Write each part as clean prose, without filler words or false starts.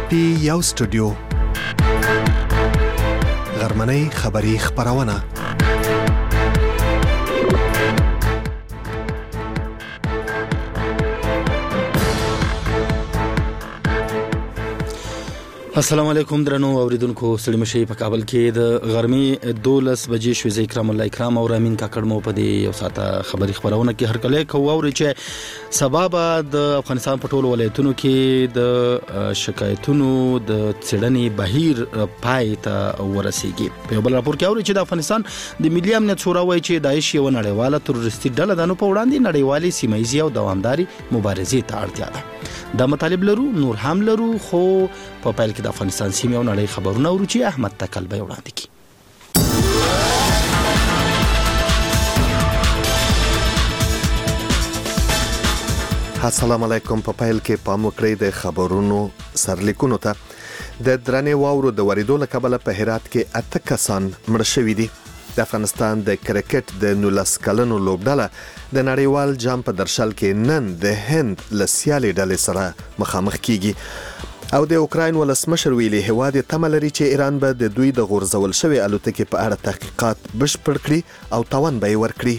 پی یو سټوډیو غرمنۍ خبری خبرونه السلام علیکم درنو اوریدونکو ستړي مشي په کابل کې د غرمې 12 بجې شوې زې کرام الله کرام او رامین کاکړ مو په دې یو ساعته خبري خبرونه کې هر کله کووري چې سبب د افغانستان په ټولو ولایتونو کې د شکایتونو د څېړنې بهیر پای ته ورسیږي په بل راپور کې اوري چې د افغانستان د ملي امنیت شورا وايي چې داعش یو نړیواله تروریستي ډله ده نو په وړاندې نړیوالې سیمایي او دوامداري مبارزې ته اړتیا ده دا مطالب لرو نور هم لرو خو په پیل کې د افغانستان سیمې او نړۍ خبرونه ورو چې احمد تکل به وړاندې کړي. السلام علیکم. په پیل کې پام وکړئ د خبرونو سرلیکونو ته. د درنې واورو د وریدو له کبله په هرات کې 8 کسان مړ شوي دي. د افغانستان د کرکټ د 19 کلنو لوبډله د نړیوال جام په درشل کې نن د هند له سیالۍ ډلې سره مخامخ کیږي او د اوکراین ولسمشر ویلي هیواد تمه لري چې ایران به د دوی د غورځول شوی الوتکې په اړه تحقیقات بشپړ کړي او تاوان به یې ورکړي.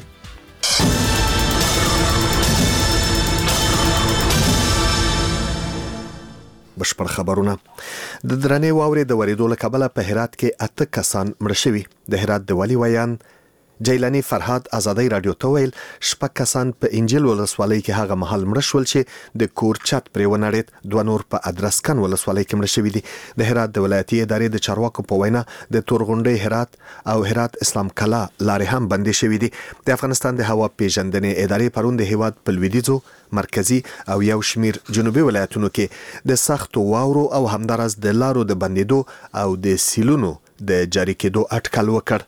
بشپړ خبرونه. د درنې واورې د وریدو له کبله په هرات کې 8 کسان مړ شوي. د هرات د والي ویان جیلانی فرهاد آزادۍ رادیو ته ویل 6 کسان په انجیل ولسوالۍ کې هغه محل مړ شول چې د کور چت پرې ونړید. 2 نور په ادرسکن ولسوالۍ کې مړ شوي دي. د هرات د ولایتي ادارې د چارواکو په وینا د تورغونډۍ هرات او هرات اسلام کلا لارې هم بندې شوي دي. د افغانستان د هوا پیژندنې ادارې پرون د هیواد په لویدیځو مرکزی او یو شمیر جنوبي ولایتونو کې د سختو واورو او همدارس د لارو د بندیدو او د سیلونو د جاری کېدو اټکل وکړ.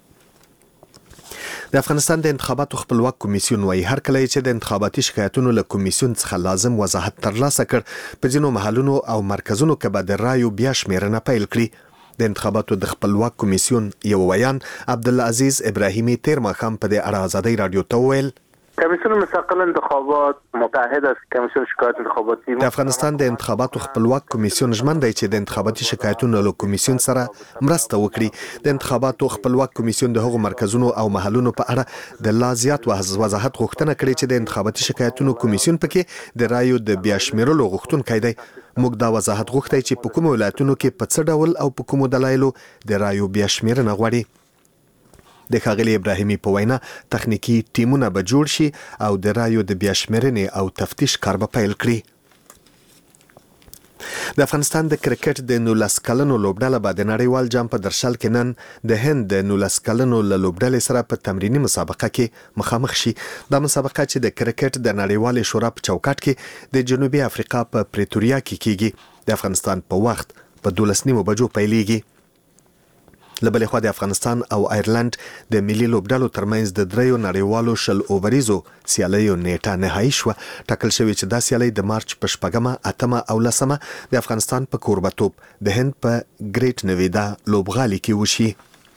د افغانستان د انتخاباتو خپلواک کمیسیون وايي هر کله چې د انتخاباتي شکایتونو له کمیسیون څخه لازم وضاحت ترلاسه کړ په ځینو محلونو او مرکزونو کې به د رایو بیا شمیرنه پیل کړي. د انتخاباتو د خپلواک کمیسیون یو ویان عبدالعزیز ابراهیمی تیر ماښام په د اړه آزادۍ رادیو ته ویل کمیسیون مستقل انتخابات متحد است. کمیسیون شکایت انتخاباتی د افغانستان د انتخاباتو خپلواک کمیسیون ژمن دی چې د انتخاباتي شکایتونو له کمیسیون سره مرسته وکړي. د انتخاباتو خپلواک کمیسیون د هغو مرکزونو او محلونو په اړه د لا زیات وضاحت غوښتنه کړې چې د انتخاباتي شکایتونو کمیسیون پکې د رایو د بیا شمیرلو غوښتونکی دی. موږ دا وضاحت غوښتي چې په کومو ولایتونو کې په څه ډول او په کومو دلایلو د رایو بیا شمیرنه غواړي. د ښاغلي ابراهیمي په وینا تخنیکی ټیمونه به جوړ شي او د رایو د بیا شمیرنې او تفتیش کار به پیل کړي. د افغانستان د کرکټ د 19 کلنو لوبډله به د نړیوال جام په درشل کې نن د هند د 19 کلنو لوبډلې سره په تمرینی مسابقه کې مخامخ شي. دا مسابقه چې د کرکټ د نړیوال شورا په چوکاټ کې د جنوبي افریقا په پریتوریا کې کیږي. د افغانستان په وخت په 12 بجو پیلېږي. لبلې خوا د افغانستان او آیرلند د ملي لوبډلو ترمنځ د 3 نړیوالو شل اووریزو سیالیو نیټه نهایی شوه. ټاکل شوی چې دا سیالۍ د مارچ په 8 او 10 د افغانستان په کوربتوب د هند په ګریټ نویدا لوبغالي کې وشي.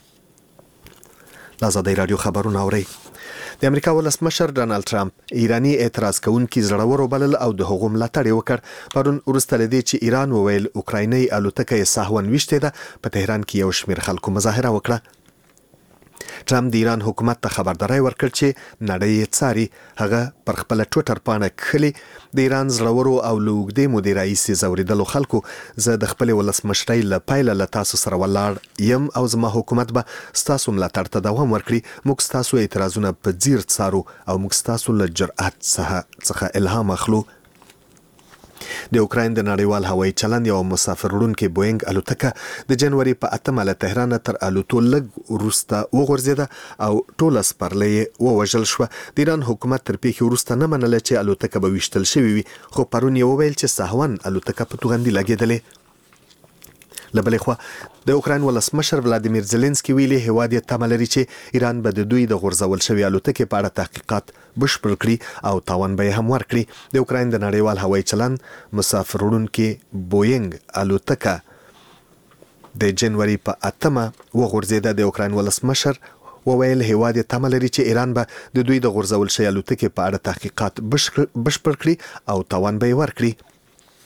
آزادۍ رادیو خبرونه اورئ. د امریکا ولسمشر ډانلډ ټرمپ ایرانی اعتراض کوونکي زړور وبلل او د هغو ملاتړ وکړ. پرون وروسته لدې چې ایران وویل اوکرایني الوتکه یې سهون وشته ده په تهران کې یو شمیر خلکو مظاهره وکړه. ټرمپ د ایران حکومت ته خبرداري ورکړ چې نړۍ یې څاري. هغه پر خپل ټویټر باندې کړي د ایران زړورو او لوګدې مدیر رئیس زوریدلو خلکو زه د خپل ولسمشرۍ له پایله له تاسو سره ولاړ یم او زما حکومت به ستاسو ملاتړ ته دوام ورکړي. موږ ستاسو اعتراضونه په ځیر څارو او موږ ستاسو له جرأت څخه الهام اخلو. د اوکراین د نړیوال هوایي چلند یو مسافر وړونکي بوینګ الوتکه د جنوري په 8 له تهران تر الوتو لږ وروسته وغورځیده او ټوله سپرلۍ ووژل شوه. د ایران حکومت تر پیښې وروسته نه منله چې الوتکه به ویشتل شوې وي خو پرون یې وویل چې سهون الوتکه په توغندي لګېدلې. لبلې خوا د اوکراین ولسمشر ولادیمیر زيلنسکي ویلي هیواد یې تمه لري چې ایران به د دوی د غورځول شوی الوتکې په اړه تحقیقات بشپړ کړي او تاوان به هم ورکړي. د اوکراین د نړیوال هوایي چلند مسافر وړونکي بوینګ الوتکه د جنوري په 8 وغورځیده. د اوکراین ولسمشر وویل هیواد یې تمه لري چې ایران به د دوی د غورځول شوی الوتکې په اړه تحقیقات بشپړ کړي او تاوان به یې ورکړي.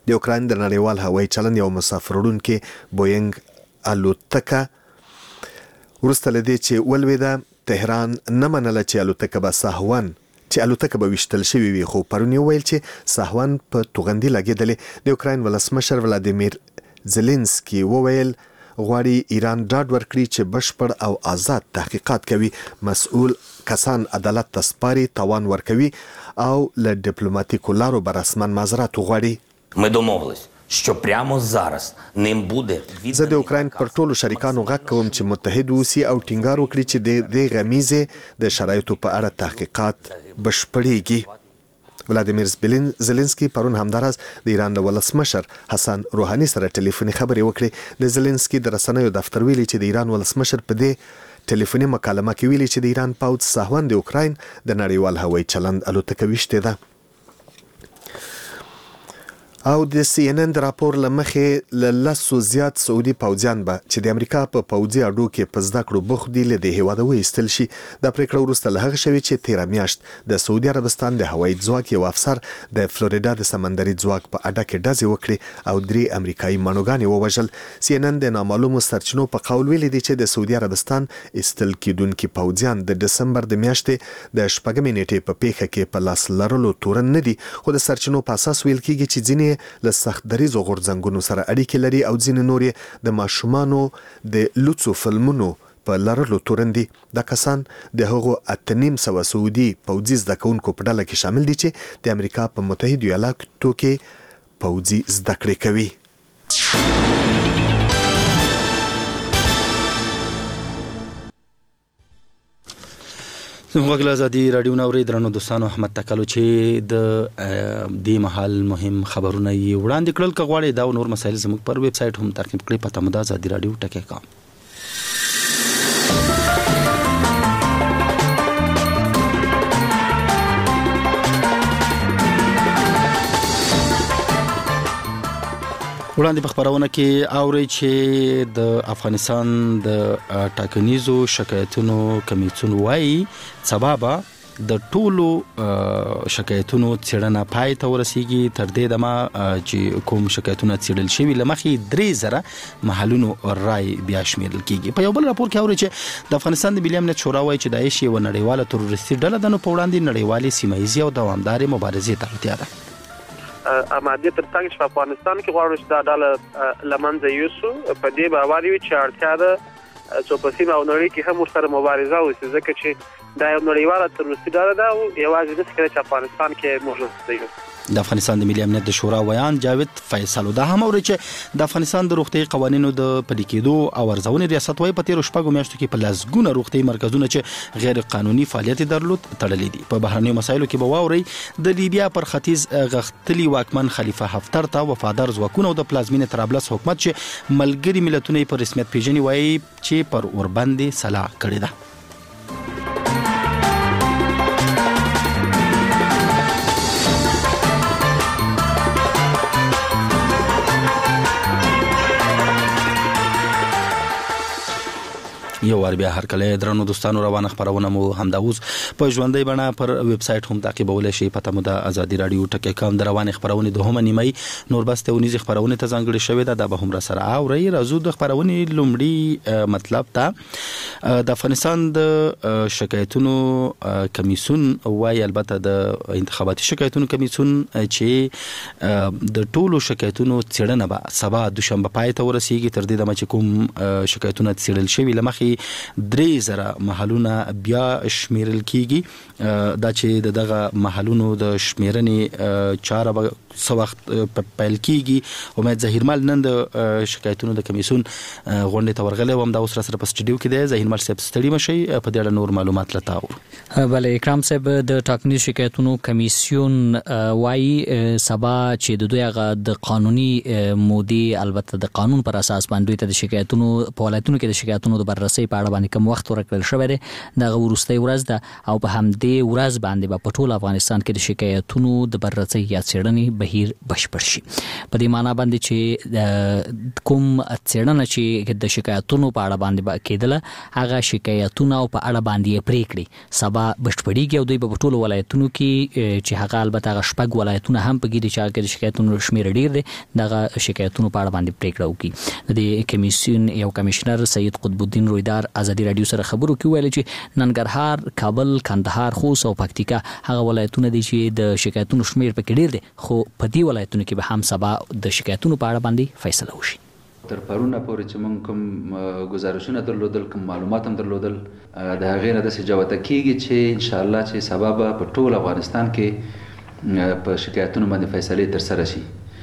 د اوکراین د نړیوال هوایي چلند یو مسافر وړونکې بوینګ الوتکه وروسته له دې چې ولوېده تهران نه منله چې الوتکه به ویشتل شوې وي، خو پرون یې وویل چې ساهوان په توغندي لګېدلې. د اوکراین ولسمشر ولادیمیر زلنسکي وویل غواړي ایران ډاډ ورکړي چې بشپړ او آزاد تحقیقات کوي، مسؤل کسان عدالت ته سپاري، تاوان ورکوي او له ډیپلوماتیکو لارو به رسما معذرت وغواړي. Ми домовились, що прямо зараз ним буде زه د اوکراین پر ټولو شریکانو غږ کوم چې متحد اوسي او ټینګار وکړي چې د غمیزې د شرایطو په اړه تحقیقات بشپړېږي. ولادیمیر زلنسکي پرون همداراز د ایران د ولسمشر حسن روحاني سره ټلیفوني خبرې وکړې. د زلنسکي د رسنیو دفتر ویلي چې د ایران ولسمشر په دې ټلیفوني مکالمه کې ویلي چې د ایران پوځ ساهوان د اوکراین د نړیوال هوایي چلند الوتکه ویشتې ده. او د CNN د راپور لمخې له 10 زیات سعودي پوځیان به چې د امریکا په پوځي اډو کې په زده کړو بوخت دي له هیواده وایستل شي. د پریکړه وروسته له هغه شوی چې 13 میاشت د سعودي عربستان د هوایي ځواک یو افسر د فلوریدا د سمندري ځواک په اډه کې ډزې وکړي او 3 امریکایي مانوګانې ووژل. CNN د نامعلومو سرچینو په قول ویلي دي چې د سعودي عربستان استل کېدونکي پوځیان د دسمبر د میاشتې د 8 نیټې په پیښه کې په لاس لرلو تورن نه دي، خو د سرچینو په اساس ویل کېږي چې ځینې له سخت دریزو غورځنګونو سره اړیکې لري او ځینې نورې د ماشومانو د لوڅو فلمونو په لرلو تورن دي. دا کسان د هغو 8,500 سعودي پوځي زده کوونکو په ډله کې شامل دي چې د امریکا په متحدو ایالاتو کې پوځي زده کړې کوي. زموږ ازادي رادیو نوري درنو دوستانو، احمد تکلو چې د دې محل مهم خبرونه یې وړاندې کړل. کغواړي دا نور مسایل زموږ پر ویب سټ هم تعقیب کړئ، پته مو ده ازادي رادیو ټکی کام. وړاندې په خبرونه کې اوري چې د افغانستان د ټاکنیزو شکایتونو کمیسیون وايي سبب د ټولو شکایتونو څېړنه پای ته ورسیږي. تر دې دمه چې کوم شکایتونه څېړل شوي لمخې 3,000 محلونو رای بیا شمیرل کیږي. په یو بل راپور کې اوري چې د افغانستان د ملي امنیت شورا وايي چې داعش یو نړیواله تروریستي ډله ده، نو په وړاندې نړیوالې سیمایي او دوامدارې مبارزې ته اړتیا ده. امادیت تر څنګه چې په افغانستان کې غواړو چې دا ډله لمنځه یوسو، په دې باور یو چې اړتیا ده چې په سیمه او نړۍ کې هم ورسره مبارزه وشي، ځکه چې دا یو نړیواله تروریستي ډله ده او یوازې د سکرې چې افغانستان کې موجود دی. د افغانستان د ملي امنیت د شورا ویان جاوید فیصل دا هم اوري چې د افغانستان د روغتي قوانینو د پلي کېدو او ارزونې ریاست وايي په 13 میاشتو کې په لاسګونه روغتي مرکزونه چې غیر قانوني فعالیت درلود تړلې دي. په بهرنیو مسایلو کې به واوري د لیبیا پر ختیځ غختلي واکمن خلیفہ حفتر ته وفادار ځواکونه او د پلازمینې طرابلس حکومت چې ملګری ملتونه په رسمیت پیژني وايي چې پر اوربندې سلا کړې ده. یو ور بیا هر کله درنو دوستانو روانه خبرونه مو همدا اوس په ژوندۍ بڼه پر ویب سټ هم تعقیبولای شئ. پته مو د ازادي رادیو ټکی کام د روانه خبرونه د هم نیمه نور بس ته ونیز خبرونه ته ځانګړي شوې ده. د به هم را سره اوري راځو د خبرونه لومړی مطلب ته د افغانستان د شکایتونو کمیسیون وايي، البته د انتخاباتي شکایتونو کمیسیون چې د ټولو شکایتونو څېړنه به سبا دوشنبه پای ته ورسیږي. تر دې دمه چې کوم شکایتونه څېړل شوي لمخې 3,000 محلونه بیا شمیرل کیږي. دا چې دغه محلونو د شمیرنې چاره به څو وخت پیل کیږي. امید ظهیرمل نن د شکایتونو د کمیسیون غونډې ته ورغلی وم، دا اوس را سره په سټډیو کې دی. ظهیرمل صاحب ستړي مشئ، په دې اړه نور معلومات لته اورو. بله اکرام صاحب، د ټاکنیز شکایتونو کمیسیون وايي سبا چې د دوی هغه د قانوني مودې، البته د قانون پر اساس باندې ته د شکایتونو په ولایتونو کې د شکایتونو د بررسي فیصلې په اړه باندې کوم وخت ورکړل شوی دی دغه وروستۍ ورځ ده او په همدې ورځ باندې به په ټول افغانستان کې د شکایتونو د بررسۍ یا څېړنې بهیر بشپړ شي. په دې معنی باندې چې کوم څېړنه چې د شکایتونو په اړه باندې کېدله هغه شکایتونه او په اړه باندې پریکړې سبا بشپړېږي او دوی په ټولو ولایتونو کې چې هغه البته هغه شپږ ولایتونه هم په کې دي چې هغه د شکایتونو شمېر ډېر دی دغه شکایتونو په اړه باندې پریکړه وکړي. د کمیسیون یو کمشنر سید قطب الدین رویدار ازادي رادیو سره خبرو کې ویل چې ننګرهار، کابل، کندهار، خوست او پکتیکا هغه ولایتونه دي چې د شکایتونو شمېر پکې ډېر دی خو په دې ولایتونو کې به هم سبا د شکایتونو په اړه باندې فیصله وشي. تر پرونه پورې چې موږ کوم گزارشونه درلودل کوم معلومات هم درلودل د هغې نه داسې جوته کېږي چې انشاءالله چې سبا به په ټول افغانستان کې په شکایتونو باندې فیصلې ترسره شي.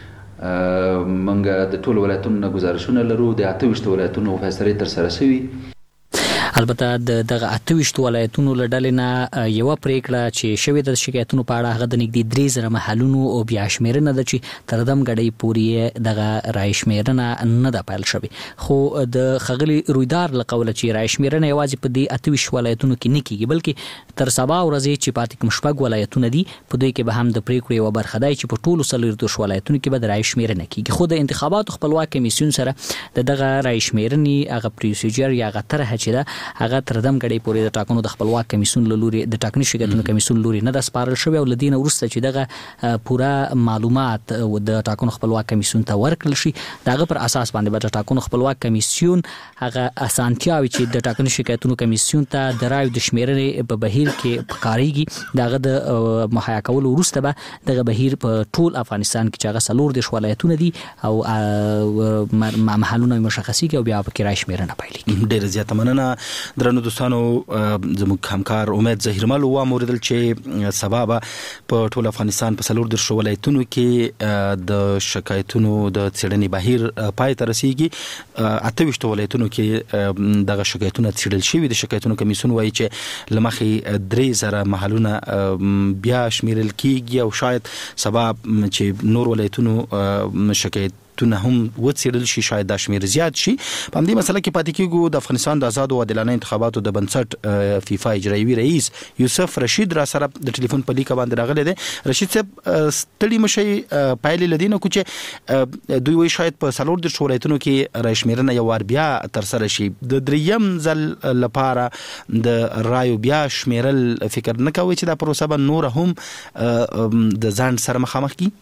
موږ د ټول ولایتونو نه گزارشونه لرو د 28 ولایتونو فیصلې ترسره شوي. البته دغه 28 ولایتونو له ډلې نه یوه پریکړه چې شوې د شکایتونو په اړه هغه د نږدې 3000 محلونو او بیا شمېرنه ده چې تر دم غړۍ پورې دغه رای شمېرنه نه ده پیل شوې خو د ښاغلي رویدار له قوله چې رای شمېرنه یوازې په دې 28 ولایتونو کې نه کېږي بلکې تر سبا ورځې چې پاتې کوم شپږ ولایتونه دي په دوی کې به هم د پریکړې یوه برخه دی چې په ټولو 40 ولایتونو کې به د رای شمېرنه کېږي. خو د انتخاباتو خپلواک کمیسیون سره د دغه رای شمېرنې هغه پروسیجر یا هغه طرحه چې ده هغه تر دم غړۍ پورې د ټاکنو د خپلواک کمیسیون له لوري د ټاکنې شکایتونو کمیسیون لوري نه ده سپارل شوی او له دې نه وروسته چې دغه پوره معلومات د ټاکنو خپلواک کمیسیون ته ورکړل شي د هغه پر اساس باندې به د ټاکنو خپلواک کمیسیون هغه اسانتیاوې چې د ټاکنې شکایتونو کمیسیون ته د رایو د شمېرنې په بهیر کې پکارېږي د هغه د مهیا کولو وروسته به دغه بهیر په ټول افغانستان کې چې هغه 40 ولایتونه دي او محلونه مشخصي کې او بیا پکې رای شمېرنه پیلېږي. ډېره زیاته مننه درنو دوستانو. زموږ همکار امید ظهیرمل واوریدل چې سبا به په ټول افغانستان په 40 ولایتونو کې د شکایتونو د څېړنې بهیر پای ته رسیږي. 28 ولایتونو کې دغه شکایتونه څېړل شوي د شکایتونو کمیسیون وایي چې له مخې 3000 محلونه بیا شمیرل کېږي او شاید سبا چې نور ولایتونو شکایت تونه هم وڅېړل شي شاید دا شمیر زیات شي. په همدې مسله کې پاتې کېږو. د افغانستان د آزادو او عادلانه انتخاباتو د بنسټ فیفا اجرایوي رئیس یوسف رشید را سره د ټلیفون په لیکه باندې راغلی دی. رشید صاحب ستړي مشئ پایلې له دې نه کو چې دوی وایي شاید په 40 ولایتونو کې رای شمېرنه یو وار بیا ترسره شي. د دریم ځل لپاره د رایو بیا شمېرل فکر نه کوي چې دا پروسه به نور هم د ځان سره مخامخ کړي؟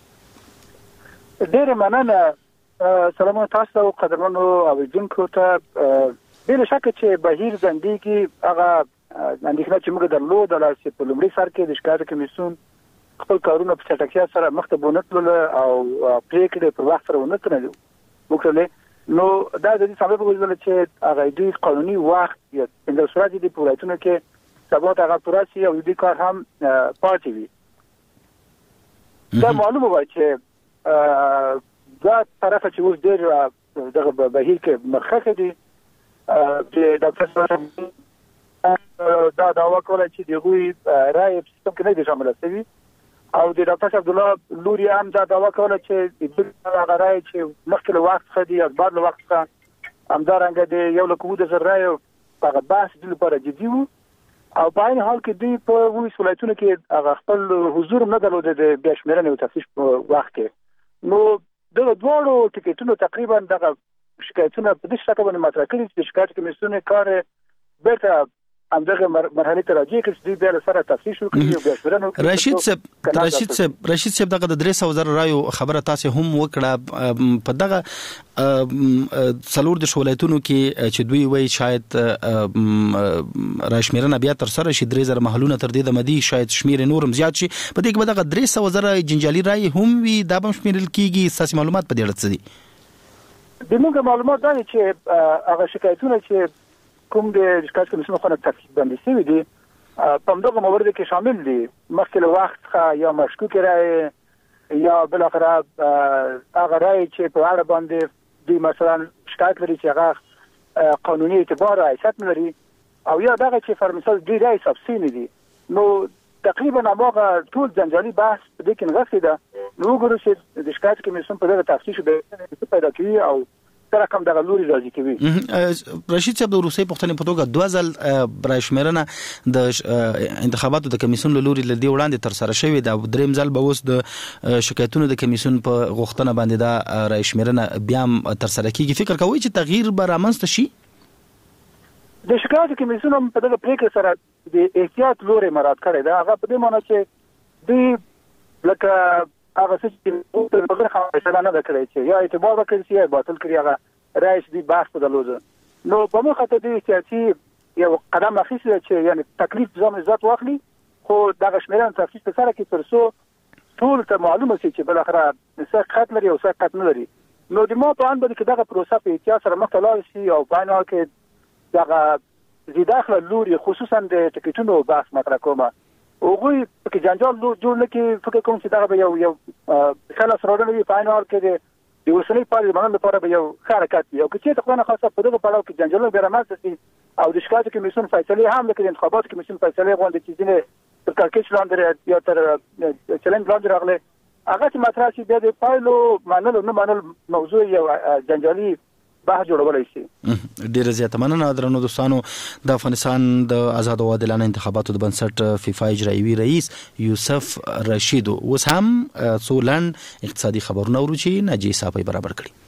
ډېره مننه. سلام تاسو او قدرمنو اوریدونکو ته. بلا شک چې بهیر ځندېږي هغه اندېښنه چې موږ درلوده چې په لومړي سر کې د شکایت کمیسیون خپل کارونه په چټکتیا سره مخته بونه کړل او پریکړې په وخت سره ونه کړل وکړلې نو دا د دې سبب وګرځول چې هغه د قانوني وخت یا د صورت د پولایتونو کې سبا هغه پوره شي او دې کار هم پاتې وي. دا معلومه وای چې دا طرف چې اوس ډېر دغه بهیر کې مخکې دي چې ډاکټر صاحب دا دعوا کوله چې دغه رای سیستم کې نه دي شامل شوي او د ډاکټر عبدالله لوري هم دا دعوا کوله چې هغه رای چې مخکې له وخت څخه دي او بعد له وخت څخه همدارنګه د 1,000 رایو هغه بحث د لپاره جدي وو او په عین حال کې دوی په 19 ولایتونو کې هغه خپل حضور نه درلود د بیا شمېرنې او تفتیش په وخت کې. نو دغه دواړو ټکټونو تقریبا دغه شکایتونه په دې شکل باندې مطرح کړي چې شکایت کمیسیون کار بیرته همدغه مرحله ته راځي چې دوی بیا سره تفتیش وکړي او بیا شمېرنه وکړي. رشید صاحب دغه د 300,000 رایو خبره تاسو هم وکړه. په دغه 40 ولایتونو کې چې دوی وایي شاید رای شمېرنه بیا ترسره شي 3000 محلونه تر دې د مدي شاید شمېر نورم زیات شي. په دې کې به دغه 300,000 جنجالي رای هم وي دا به شمېرل کېږي. تاسو معلومات په دې اړه څه دي؟ د موږ معلومات دا چې هغه شکایتونه چې کوم د شکایت کمیسیون خو نه تفصیل باندې شوي دي په همدغه موارد کې شامل دي مخکې له وخت څخه یا مشکوک رای یا بالاخره هغه رای چې په اړه باندې دوی مثلا شکایت لري چې هغه قانوني اعتبار او حیثیت نه لري او یا دغه چې فرمثال دوی رای سبسین دي. نو تقریبا هغه ټول جنجالي بحث په دې کې نغښتې ده. نو وګورو چې د شکایت کمیسیون په دغه تفتیش پیدا کوي او تر کوم دغه لوري راځي کوي. رشید صاحب د روسي پښتنې په توګه 2 ځل براشمرنه د انتخاباتو د کمیسیون لوري لدی وړاندې تر سره شوې د دریم ځل به اوس د شکایتونو د کمیسیون په غوښتنه باندې دا راشمرنه بیا تر سره کیږي. فکر کوي چې تغییر به رامنځته شي؟ د شکایت کمیسیون هم په دغه پریکړه سره د احتیاط لوري مراعات کړی دا. هغه په دې معنی چې دوی لکه هغه چې په بغیر خبره نه کړی چې یا اعتبار وکړي چې یا باطل کړي هغه رئیس دی بحث په دلوزه. نو په مخه ته د سیاسي یو قدم اخیستل چې یعنی تکلیف ځم عزت واخلي خو دغه شمیران تفصیل په سره کې ترسو ټول ته معلومه شي چې بل اخره څه خط لري او څه خط نه لري. نو د ما په ان باندې کې دغه پروسه په احتیاط سره مخ ته لاړ شي او باندې کې دغه زیداخله لوري خصوصا د ټکټونو بحث مطرح کومه اوغوی په جنجال جوړ نه کې فکر کوم چې دا به یو خلاص راوړنه وي فاینال کې د وسلې پاره لپاره به یو حرکت وي او چې تقریبا خاصه په دغه پړاو کې جنجال به رامنځته شي او د شکایت کمیسیون فیصله هم لکه د انتخاباتو کمیسیون فیصله غونډه چې ځینې تر کارکېچ لاندې یا تر چیلنج لاندې راغله هغه چې مطرح شي بیا د پایلو منلو نه منل موضوع یو جنجالي بحث جوړولای شي. ډیره زیاته مننه درنو دوستانو. د افغانستان د آزاد او عادلانه انتخاباتو د بنسټ فیفا اجرایوي رئیس یوسف رشید اوس هم سولن اقتصادي خبرونه ورچی ناجی صاحب برابر کړي.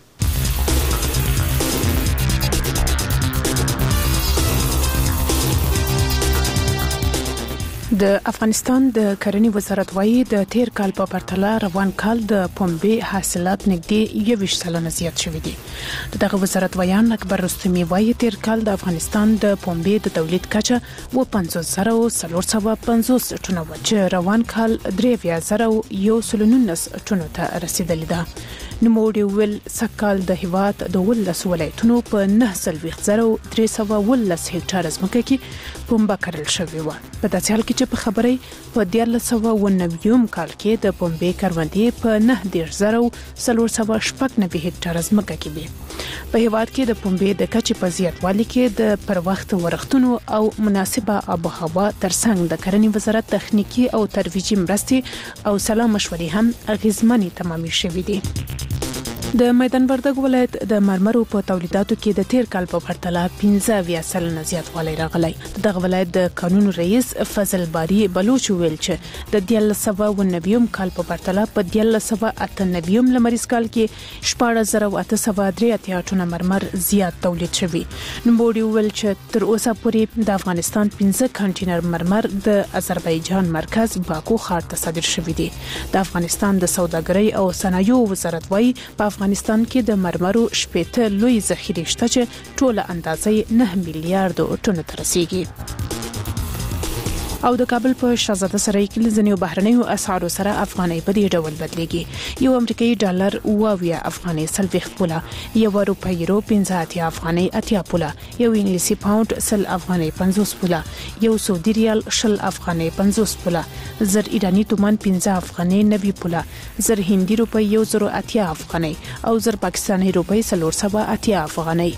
د افغانستان د کرنې وزارت وايي د تیر کال په پرتله روان کال د پنبې حاصلات نږدې 21% زیات شوي دي. دغه وزارت ویان اکبر رستمی وايي تیر کال د افغانستان د پنبې د تولید کچه 50,450 ټنه و چې روان کال 3,119 ټنو ته رسیدلی ده. نوموړي ویل سکهال د هیواد د 12 ولایتونو په 9,312 هکټار ځمکه کې پنبه کرل شوې و. په داسې حال کې چې په خبرې په 1990 کال کې د پنبې کروندې په 9,490 هکټار ځمکه کې وي. په هیواد کې د پنبې د کچې په زیاتوالي کې د پر وخت ورښتونو او مناسبه آب و هوا ترڅنګ د کرنې وزارت تخنیکی او ترویجي مرستې او سلا مشورې هم اغیزمنې تمامې شوې دي. د میدان وردګ ولایت د مرمرو په تولیداتو کې د تیر کال په پرتله 15% زیاتوالی راغلی. دغه ولایت د قانون رئیس فضل باری بلوچ ویل چې د 1990 کال په پرتله په 1998 لمریز کال کې 14,883 ټنه مرمر زیات تولید شوی. نوموړي ویل چې تر اوسه پورې د افغانستان 15 کانټینر مرمر د آذربایجان مرکز باکو ښار ته صادر شوی دي. د افغانستان د سوداګرۍ او صنایعو وزارت وايي په افغانستان کې د مرمرو 80 لوی ذخیرې شته چې ټوله اندازې 9 میلیارډ ټنو ته رسیږي. او د کابل په شاهزاده سرای کې ځینې بهرنیو اسعارو سره افغانۍ په دې ډول بدلېږي. یو امریکایي ډالر اووه افغانۍ 40 پوله، یو روپۍ یورو 15 افغانۍ 80 پوله، یو انګلیسي پاوند 100 افغانۍ 50 پوله، یو سعودي ریال 20 افغانۍ 50 پوله، زر ایرانی تومان 15 افغانۍ 90 پوله، زر هندي روپۍ 1080 افغانۍ او زر پاکستاني روپۍ 480 افغانۍ.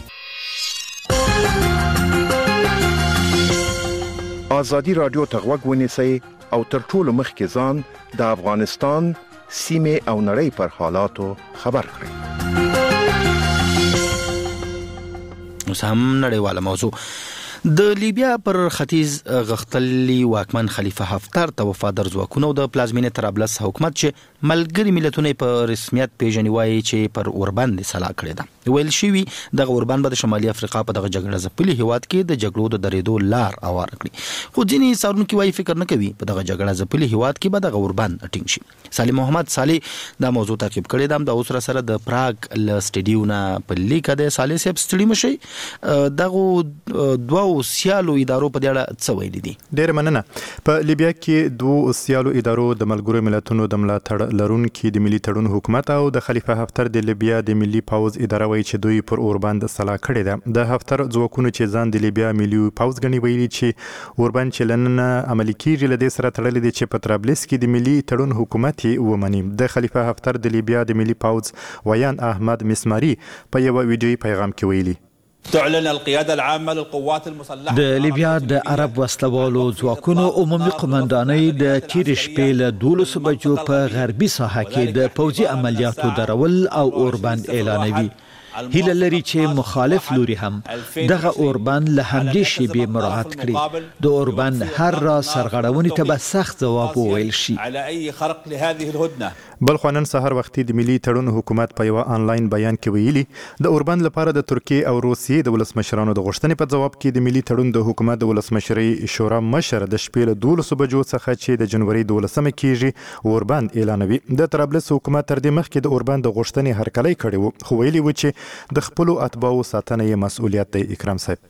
آزادی رادیو ته غوږ ونیسئ او تر ټولو مخکې ځان د افغانستان سیمې او نړۍ پر حالاتو خبر کړئ. اوس هم نړیواله موضوع. د لیبیا پر ختیځ غختلي واکمن خلیفه حفتر ته وفادار ځواکونه د پلازمینې طرابلس حکومت چې ملګری ملتونه په رسمیت پیژني وایي چې پر اوربند سلا کړې ده. ویل شوی د اوربند په شمالي افریقا په دغه جګړه ځپلي هیواد کې د جګړو د درېدو لار اوار کړی. خو ځینې څارونکي وایي فکر نه کوي په دغه جګړه ځپلي هیواد کې به دغه اوربند ټینګ شي. سالم محمد صالح دا موضوع تعقیب کړی دی. د اوسره سره د پراګ ل سټډیو نه په لیکه د صالح صاحب ستړي مشي دغه دوه سیالو ادارو په اړه څه ویلي دي؟ ډېر مننه. په لیبیا کې دوه سیالو ادارو د ملګرو ملتونو د ملاتړ لرونکي د ملي تړون حکومت او د خلیفه حفتر د لیبیا د ملي پوز اداره وایي چې دوی پر اوربند سلا کړې ده. د حفتر ځواکونو چې ځان د لیبیا ملي پوز ګڼي ویلي چې اوربند چې لنن عملي کیږي له دې سره تړلې دي چې په طرابلس کې د ملي تړون حکومت ومني. د خلیفه حفتر د لیبیا د ملي پوز ویان احمد مسماري په یو ویډیوي پیغام کې ویلي تعلن القيادة العامة للقوات المسلحة د لیبیا د عرب وسلوالو ځواکونو عمومي قومندانۍ د تیر شپې له 12 بجو په غربي ساحه کې د پوځي عملیاتو درول او اوربند اعلانوي. هیله لري چې مخالف لوري هم دغه اوربند له همدې شیبې مراعات کړي. د اوربند هر راز سرغړونې ته به سخت ځواب وویل شي. بل خو نن سهار وختي د ملي تړون حکومت په یو آنلاین بیان کې ویلي د اوربند لپاره د ترکیې او روسیې د ولسمشرانو د غوښتنې په جواب کې د ملي تړون د حکومت د ولسمشرۍ شورا مشر د شپې له 12 بجو څخه چې د جنوري 12 کېږي اوربند اعلانوي. د طرابلس حکومت تر دې مخکې د اوربند د غوښتنې هرکلی کړی و، خو ویلي و چې د خپلو اتباعو ساتنه یې مسؤلیت دی. اکرام صاحب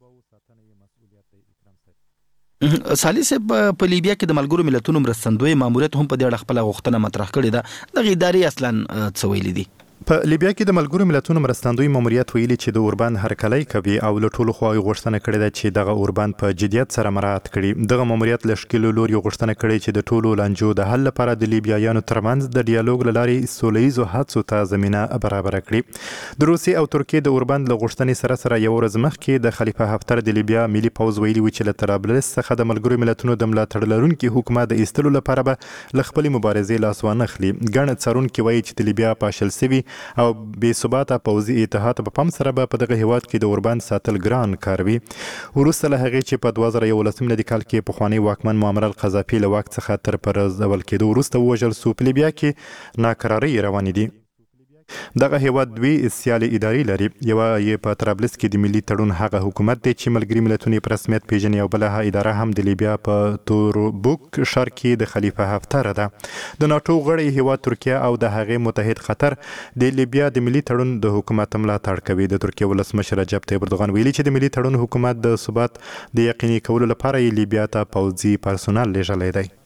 سالي صاحب په لیبیا کې د ملګرو ملتونو مرستندوی ماموریت هم په دې اړه خپل غوښتنه مطرح کړې ده. د ادارې اصلا څه ویلي دي؟ په لیبیا کې د ملګرو ملتونو مرستندوی ماموریت ویلي چې د اوربند هرکلی کوي او له ټولو خواوو غوښتنه کړې ده چې دغه اوربند په جدیت سره مراعات کړي. دغه ماموریت له ښکېلو لوري غوښتنه کړې چې د ټولو لانجو د حل لپاره د لیبیایانو ترمنځ د ډیالوګ له لارې سوله ییزو هڅو ته زمینه برابره کړي. د روسیې او ترکیې د اوربند له غوښتنې سره سره یو ورځ مخکې د خلیفه حفتر د لیبیا ملي پوځ ویلي و چې له طرابلس څخه د ملګرو ملتونو د ملاتړ لرونکي حکومت د ایستلو لپاره به له خپلې مبارزې لاس وانه خلي. ګڼ څارونکي وایي چې د لیبیا پاشل سوي او بې ثباته پوځي اتحاد په پام سره به په دغه هیواد کې د اوربند ساتل ګران کار وي. وروسته له هغې چې په 2011 میلادي کال کې پخوانی واکمن معمر القذافي له واک څخه تر پرځول کېدو وروسته ووژل سو، په لیبیا کې ناکرارۍ روانې دي. دغه هیواد دوی سیالي ادارې لري. یوه یې په طرابلس کې د ملي تړون هغه حکومت دی چې ملګري ملتونه په رسمیت پیژني، او بله اداره هم د لیبیا په توبروک ښار کې د خلیفه حفتر ده. د ناټو غړی هیواد ترکیه او د هغې متحد قطر د لیبیا د ملي تړون د حکومت ملاتړ کوي. د ترکیه ولسمشر رجب طیب اردوغان ویلي چې د ملي تړون حکومت د ثبات د یقیني کولو لپاره یې لیبیا ته پوځي پرسونل لیږلی دی.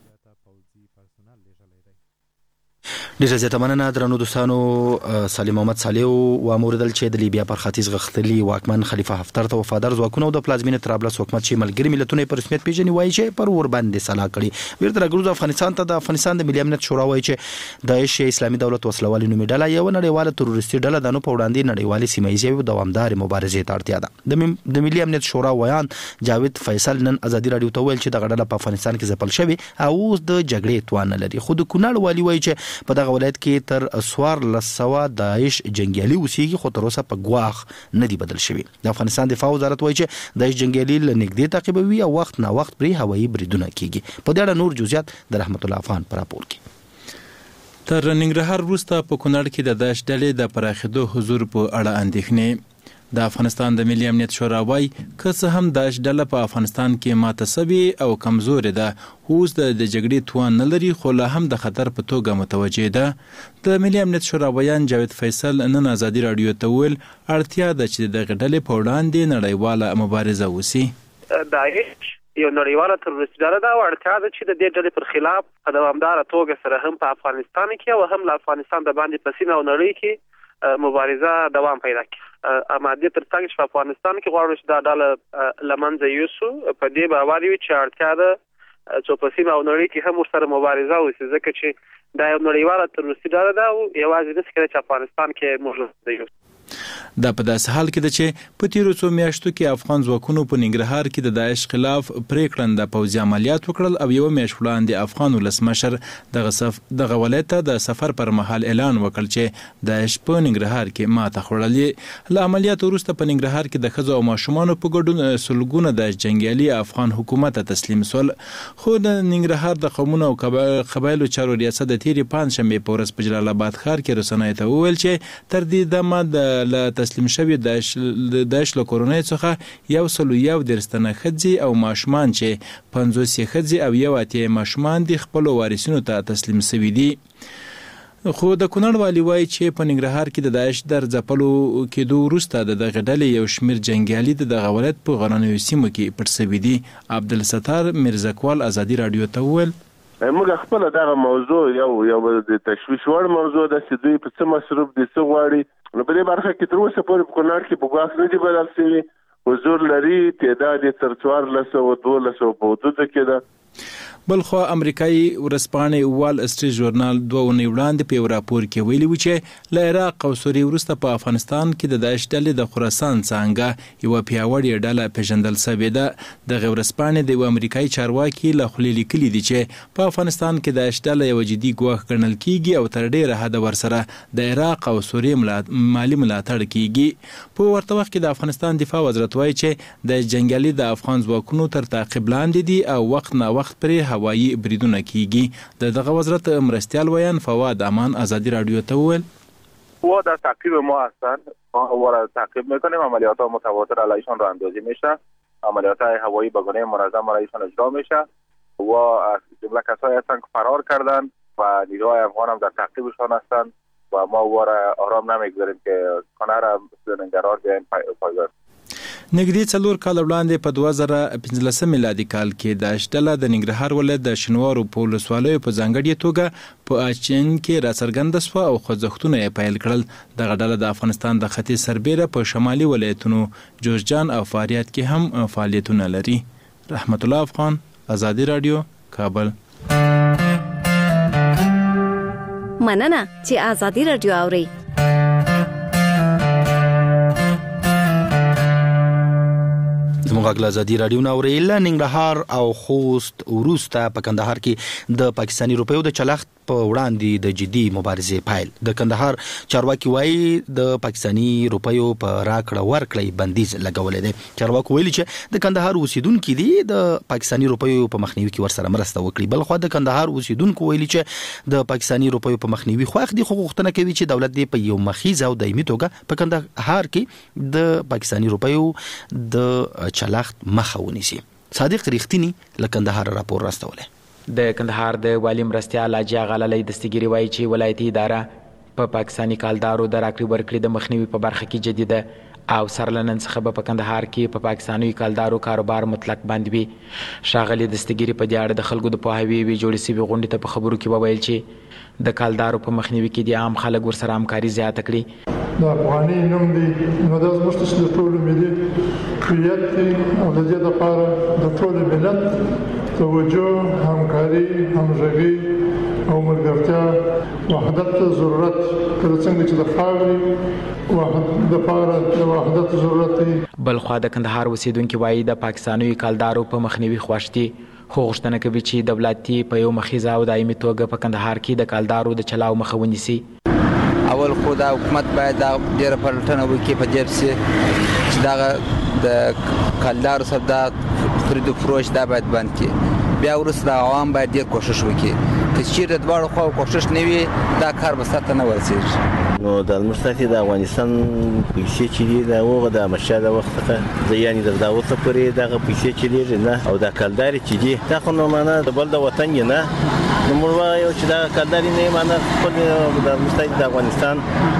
ډیره زیاته مننه درنو دوستانو. سالي محمد صالح واموردل چې د لیبیا پر ختیځ غختلي واکمن خلیفه حفتر ته وفادار ځواکونه او د پلازمینې طرابلس حکومت چې ملګري ملتونه په رسمیت پیژني وایي چې پر اوربند سلا کړي. بیرته راګرځو افغانستان ته. د افغانستان د ملي امنیت شورا وایي چې داعش اسلامي دولت وسلوالي نومي ډله یو نړیواله تروریستي ډله ده، نو په وړاندې نړیوالې سیمه ییزې او دوامدارې مبارزې ته اړتیا ده. د ملي امنیت شورا ویان جاوید فیصل نن ازادي راډیو ته ویل چې دغه ډله په افغانستان کې ځپل شوې او اوس د جګړې توان نه لري. خو د کونړ والي وایي چې په دغه ولایت کې تر 1400 داعش جنگیالي اوسېږي، خو تر اوسه په ګواښ نه دی بدل شوی. د افغانستان دفاع وزارت وایي چې داعش جنگیالي له نږدې تعقیبوي او وخت نا وخت پرې هوایي بریدونه کیږي. په دې اړه نور جزئیات د رحمت الله افغان پر راپور کې. تر ننګرهار وروسته په کونړ کې د داعش ډلې د پراخېدو حضور په اړه اندېښنې. د افغانستان د ملي امنیت شورا وایي که څه هم داعش ډله په افغانستان کې ماته سوي او کمزورې ده، اوس د جګړې توان نه لري، خو لا هم د خطر په توګه متوجه ده. د ملي امنیت شورا ویان جاوید فیصل نن ازادي راډیو ته ویل اړتیا ده چې دغه ډلې په وړاندې نړیواله مبارزه وسي. داعش یو نړیواله تروریستي ډله ده او اړتیا ده چې د دې ډلې پر خلاف په دوامداره توګه سره هم په افغانستان کې او هم له افغانستان د باندې په سیمه او نړۍ کې مبارزه دوام پیدا کړي. امادي تر څنګه چې په افغانستان کې غواړو چې دا ډله لمنځه یوسو، په دې باور یو چې اړتیا ده چې په سیمه او نړۍ کې هم ورسره مبارزه وشي، ځکه چې دا یو نړیواله تروریستي ډله ده او یوازې نشي کېدای چې افغانستان کې موجوده وي. دا په داسې حال کې ده چې په تیرو څو میاشتو کې افغان ځواکونو په ننګرهار کې د داعش خلاف پریکړنده پوځي عملیات وکړل او یو میاشت وړاندې افغان ولسمشر دغه ولایت ته د سفر پر مهال اعلان وکړ چې داعش په ننګرهار کې ماته خوړلې. له عملیاتو وروسته په ننګرهار کې د ښځو او ماشومانو په ګډون سلګونه داعش جنګیالي افغان حکومت ته تسلیم شول. خو د ننګرهار د قومونو او قبایلو چارو ریاست د تیرې پنجشنبې په ورځ په جلال آباد ښار کې رسنیو ته وویل چې تر دې دمه د تسلیم شوی داعش له کورنۍ څخه 111 تنه ښځې او ماشومان چې 50 ښځې او 1 ماشومان د خپل وارثینو ته تسلیم شوي دي. خو د کونړ والي وایي چې په ننګرهار کې د داعش در ځپلو کېدو وروسته د دغه ډلې یو شمېر جنګیالي د دغه ولایت په غرنیو سیمو کې پټ شوي دي. عبدالستار میرزاکوال ازادي راډیو ته وویل موږ خپل دغه موضوع یو د تشویش وړ موضوع ده چې دوی په څه مصروف دي، څه غواړي. نو په دې برخه کې تر اوسه پورې په کونړ کې په ګواښ نه دي بدل شوي. حضور لري، تعداد یې تر 1412 په حدودو کې ده. بلخو امریکایي ورځپاڼې وال سټریټ ژورنال 2 اونۍ وړاندې په یو راپور کې ویلي و چې له عراق او سوریې وروسته په افغانستان کې د داعش ډلې د خراسان څانګه یوه پیاوړې ډله پیژندل شوې ده. دغه ورځپاڼې د یو امریکایي چارواکي له خولې لیکلي دي چې په افغانستان کې داعش ډله یوه جدي ګواښ ګڼل کیږي او تر ډېره حده ورسره د عراق او سوریې مالي ملاتړ کیږي. په ورته وخت کې د افغانستان دفاع وزارت وایي چې د جنګیالي د افغان ځواکونو تر تعقیب لاندې دي او وخت نا وخت پرې هوایي بریدونه کیږي. دغه وزارت مرستیال ویان فواد امان آزادی رادیو ته وویل و در تعقیب ما هستند، ما را تعقیب میکنیم، عملیات متواتر علیشان را اندازی میشه، عملیات هوایی به گونه منظم علیشان اجرا میشه و از جمله کسایی هستند که فرار کردند و نیروهای افغان هم در تعقیبشان هستند و ما او را آرام نمیگذاریم که کنه را نگران بیاین پایگاه. نږدې 4 کال وړاندې په 2015 میلادي کال کې داعش ډله د ننګرهار ولایت د شینوارو په ولسوالیو په ځانګړې توګه په اچین کې راڅرګنده شوه او خوځښتونه یې پیل کړل. دغه ډله د افغانستان د ختیځ سربیره په شمالي ولایتونو جوزجان او فاریاب کې هم فعالیتونه لري. رحمت الله افغان، آزادی رادیو، کابل. مننه چې آزادی رادیو اوري. زموږ غږ آزادي رادیو ناوړي ننګرهار او خوست وروسته په کندهار کې د پاکستاني روپیو د چلښت په وړاندې د جدي مبارزې پایل. د کندهار چارواکي وایي د پاکستاني روپیو په راکړه ورکړې بندیز لګولې دی. چارواکي ویلي چې د کندهار اوسیدونکو دي د پاکستاني روپیو په مخنیوي کې ورسره مرسته وکړي. بل خو د کندهار اوسیدونکو ویلي چې د پاکستاني روپیو په مخنیوي خوښ دي، خو غوښتنه کوي چې دولت دې په یو مخیز او دایمي توګه په کندهار کې د پاکستاني روپیو د چلښت مخه ونیسي. صادق ریښتینی له کندهار راپور راستوله. د کندهار د والی مرستیال اجي غللې دستګيري وایي چې ولایتي اداره په پاکستاني کالدارو د راکړې ورکړې د مخنیوي په برخه کې جديده او سرلنن څخه په کندهار کې په پاکستاني کالدارو کاروبار مطلق باندې وي. شاغلي دستګيري په دې اړه د خلکو د پوهاوي وی جوړې سوي غونډې ته په خبرو کې وویل چې د کالدارو په مخنیوي کې د عام خلک ورسره همکاري زیاته کړي. د افغاني نوم دی نو د زموږ د ټولو ملي هویت دی او د دې لپاره د ټولو ملت توجه، همکاري، همغږي او ملګرتیا وحدت ته ضرورت کله څنګه چې د خاورې وحدت لپاره د وحدت ضرورت دی. بل خو د کندهار اوسیدونکو وایي د پاکستاني کالدارو په مخنیوي خوښتي خو غوښتنه کوي چې دولتي په یو مخیزه او دایمي توګه په کندهار کې د کالدارو د چلاو مخه ونیسي. اول خو د حکومت باید د ډیره پلټنه وکړي په دې چې دا د کالدارو سره د خرید او فروش دا باید بند کړي. بیا وروسته د عوام باید ډیر کوشش وکړي. که چیرې د دواړو خواو کوشش نه وي دا کار به سرته نه ورسېږي. نو د المستاتي د افغانستان پیسې چې دي دا وغه د مشاده وخت څخه د یعنی د داوود پورې دغه پیسې چې لري نه او د کالداري چې دي دا خو نو معنا د بل د وطن نه نو موږ وایو چې دا کالداري نه معنا خپل د المستاتي د افغانستان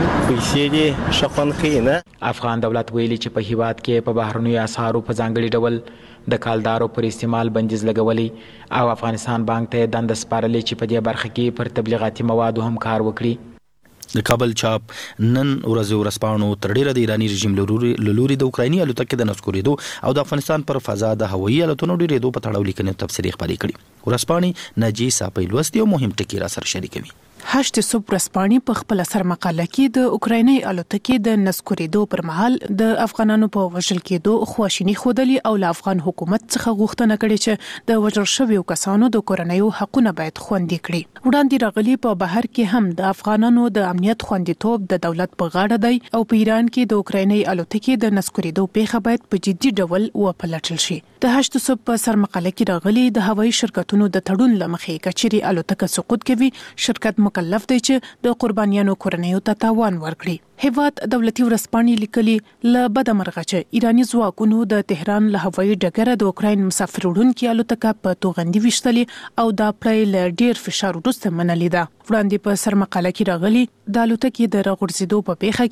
پیسې دي شخصن خینه. افغان دولت ویلي چې په هیواد کې په بهرنیو اسعارو په ځانګړي ډول د کالدارو پر استعمال بندیز لګولي او افغانستان بانک ته دند سپارلې چې په دې برخه کې پر تبلیغاتي موادو هم کار وکړي. د کابل چاپ نن ورځ ورسپانو تر ډیره د ایرانی رژیم لوري د اوکرایني الوتکې د نسکوریدو او د افغانستان پر فضا د هوایي الوتنو ډیرېدو په تړاو لیکنې تفسیري خبرې کړي. ورسپانې ناجی صاحب لوستي او مهم ټکی را سره شریکوي. هشت صبح رسپاني په خپل اثر مقاله کې د اوکرایني الوتکې د نسکوریدو پر مهال د افغانانو په وژل کېدو خواشینی خودلی او له افغان حکومت څخه غوښتنه کړې چې د وژل شویو کسانو د کورنیو حقوقونه باید خوندي کړي. وړاندې راغلي په بهر کې هم د افغانانو د امنیت خوندیتوب د دولت په غاړه دی او په ایران کې د اوکرایني الوتکې د نسکوریدو پیښه باید په جدي ډول وپلټل شي. د هشت صبح په سر مقاله کې راغلي د هوایي شرکتونو د تړون لمخې کچري الوتکه سقوط کوي شرکت مکلف دی چې د قربانیانو کورنیو ته تاوان ورکړي. هیواد دولتي ورسپانې لیکلي له بده مرغه چې ایرانی ځواکونو د تهران له هوایي ډګره د اوکراین مسافر وړونکي الوتکه په توغندي وشتلې او دا پرې له ډیر فشار وروسته منلې ده. وړاندې په سر مقاله کې راغلي د الوتکې د راغورځېدو په پیښه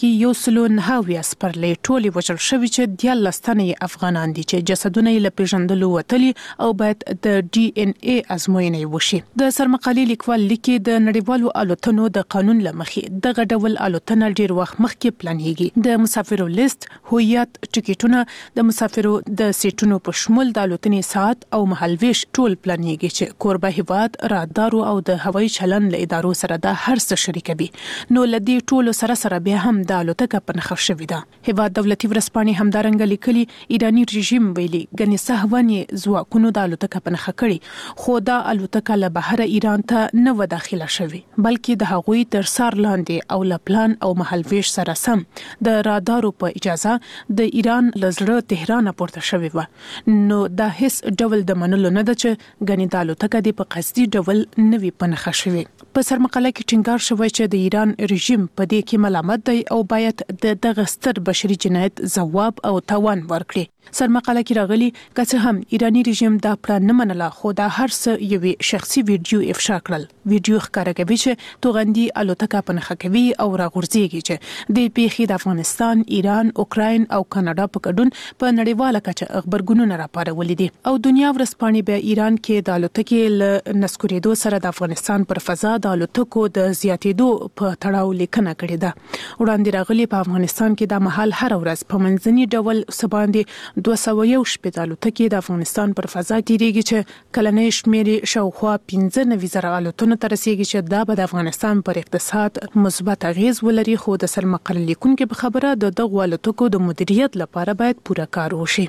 کې 109 سپرلې ټولې وژل شوي چې 14 تنې افغانان دي چې جسدونه یې له پیژندلو وتلي او باید د ډي ان اي ازموینې وشي. د سر مقالې لیکوال لیکي د نړیوالو الوتنو د قانون لمخې دغه ډول الوتنه ډیر وخت وخت مخکې پلانېږي. د مسافرو لیست، هویت، ټیکټونه، د مسافرو د سیټونو په شمول د الوتنې ساعت او مهالویش ټول پلانېږي چې کوربه هیواد، رادارو او د هوایي چلن له ادارو سره د هر څه شریکوي. نو لدی ټولو سره بیا هم د الوتکه په نښه شوې ده. هیواد دولتي ورځپاڼې همدارنګه لیکلي ایرانی رژیم ویلي ګنې سهوان ځواکونو د الوتکه په نښه کړي، خو دا الوتکه له بهر ایران ته نه و داخله شوې، بلکې د هغوی تر سار لاندې او له پلان او مهالویش سره سم د رادارو په اجازه د ایران لزړه تهران پورته شوې و. نو دا هیڅ ډول د منلو نه ده چې ګنې د الوتکه د په قصدي ډول نوي په نښه شوې. په سرمقاله کې ټینګار شوی چې د ایران رژیم په دې کې ملامت دی او باید د دغه ستر بشري جنایت ځواب او تاوان ورکړي. سرمقاله کې راغلي که څه هم ایرانی رژیم دا پلان نه منله، خو دا هر څه یوې شخصي ویډیو افشا کړل. ویډیو ښکاره کوي چې توغندي الوتکه په نښه کوي او راغورځيږي چې د پیښې د افغانستان، ایران، اوکراین او کاناډا په ګډون په نړیواله کچه خبرګونونه راپارولي دي. او دنیا ورځپاڼې به ایران کې د الوتکې له نسکورېدو سره د افغانستان پر فضا د الوتکو د زیاتېدو په تړاو لیکنه کړې ده. وړاندې راغلي په افغانستان کې د مهال هر ورځ په منځني ډول سباندې 201 شپږ الوتکې د افغانستان پر فضا تیریږي چې کلنۍ شمېر شاوخوا 15,000 الوتنو ته رسیږي چې دا به د افغانستان پر اقتصاد مثبت اغیز ولري. خو د سرمقاله لیکونکو په خبره د دغو الوتکو د مدیریت لپاره باید پوره کار وشي.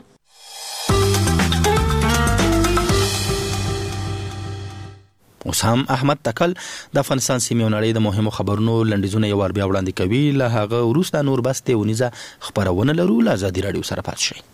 اوس هم احمد تکل د افغانستان سیمې او نړۍ د مهمو خبرونو لنډیزونه یو ور بیا وړاندې کوي. له هغه وروسته نور بس ته ونیزه خبرونه لرو. له ازادي رادیو سره پات شئ.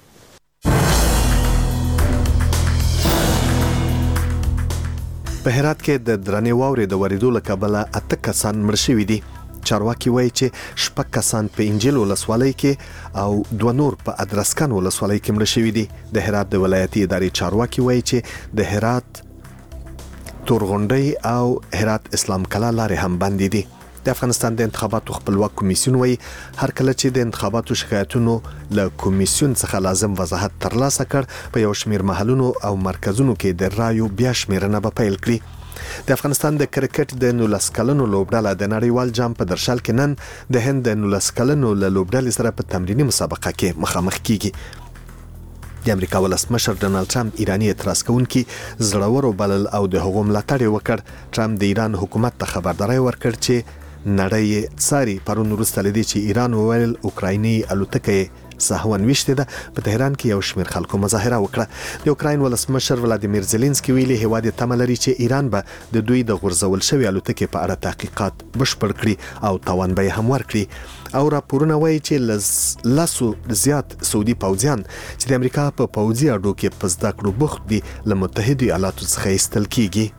په هرات کې د درنې واورې د وریدو له کبله 8 کسان مړ شوي دي. چارواکي وایي چې 6 کسان په انجیل ولسوالۍ کې او 2 نور په ادرسکن ولسوالۍ کې مړ شوي دي. د هرات د ولایتي ادارې چارواکي وایي چې د هرات تورغونډۍ او هرات اسلام کلا لارې هم بندې دي. د افغانستان د انتخاباتو خپلواک کمیسیون وایي هر کله چې د انتخاباتو شکایتونو له کمیسیون څخه لازم وضاحت ترلاسه کړ، په یو شمیر محلونو او مرکزونو کې د رایو بیا شمیرنه به پیل کړي. د افغانستان د کرکټ د 19 کلنو لوبډله د نړیوال جام په درشل کې نن د هند د 19 کلنو لوبډلې سره په تمرینی مسابقه کې مخامخ کیږي. د امریکا ولسمشر ډونالد ټرمپ ایرانی اعتراض کوونکي زړور وبلل او د هغو ملاتړ وکړ. ټرمپ د ایران حکومت ته خبرداري ورکړ چې نړۍ څاري. پرون وروسته لدی چې ایران وویل اوکرایني الوتکه سهوان وشته ده. په تهران کې یو شمېر خلکو مظاهره وکړه. د اوکراین ولسمشر ولادیمیر زيلنسکي ویلي هیواد تمه لري چې ایران به د دوی د غورځول شوی الوتکې په اړه تحقیقات بشپړ کړي او توان به هم ورکړي. او راپورونه وایي چې لاسو زیات سعودي پوځیان چې د امریکا په پوځي اډو کې په زده کړو بوخت دي له متحده ایالاتو څخه ایستل کیږي.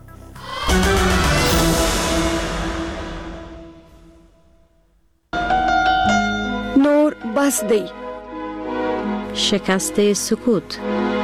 نور بس دی. شکست سکوت.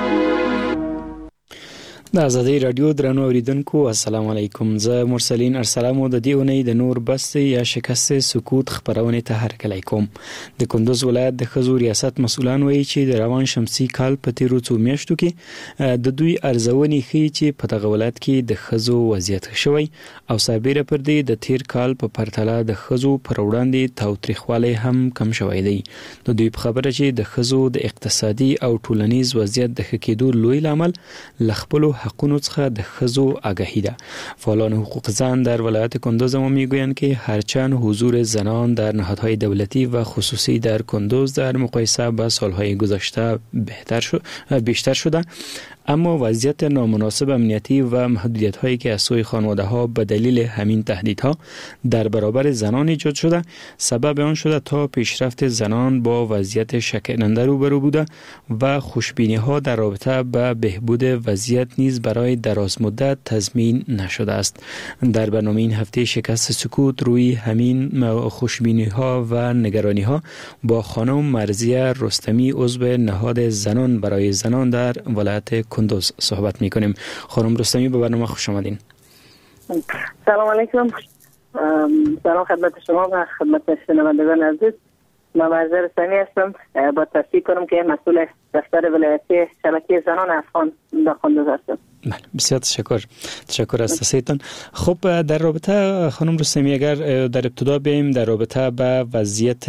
د ازادي رادیو درنو اوریدونکو السلام علیکم. زه مرسلین ارسلامو د دیونی د نور بس یا شکست سکوت خبرونه ته هرکلی کوم. د کندوز ولایت د خزو ریاست مسولان وایي چې د روان شمسي کال په تیرو څو میاشتو کې د دوی ارزونې ښیي چې په دغه ولایت کې د خزو وضعیت شوی او سربېره پر دې د تیر کال په پرتله د خزو پر وړاندې تاوتریخوالی هم کم شوی دی. د دوی په خبره چې د خزو د اقتصادي او ټولنیز وضعیت د ښه کېدو لوی لامل لخپلو حقونو څخه د خزو آگاهی ده. فعالان حقوق زن در ولایت کندوز ما میگویند که هرچند حضور زنان در نهادهای دولتی و خصوصی در کندوز در مقایسه با سالهای گذشته بیشتر شده، اما وضعیت نامناسب امنیتی و محدودیت‌هایی که از سوی خانواده‌ها به دلیل همین تهدیدها در برابر زنان ایجاد شده سبب آن شده تا پیشرفت زنان با وضعیت شکننده روبرو بوده و خوشبینی‌ها در رابطه با بهبود وضعیت نیز برای دراز مدت تضمین نشده است. در برنامه این هفته شکست سکوت روی همین خوشبینی‌ها و نگرانی‌ها با خانم مرضیه رستمی عضو نهاد زنان برای زنان در ولایت کندوز صحبت میکنیم. خانم رستمی به برنامه خوش آمدین. سلام علیکم. سلام خدمت شما و خدمت شنوندگان عزیز. من مرضیه رستمی هستم. با تصدیق کنم که مسئول دفتر ولایتی شبکه زنان افغان در کندوز هستم. بسیار تشکر از توصیه‌تان. خب در رابطه خانم رستمی اگر در ابتدا بیم در رابطه با وضعیت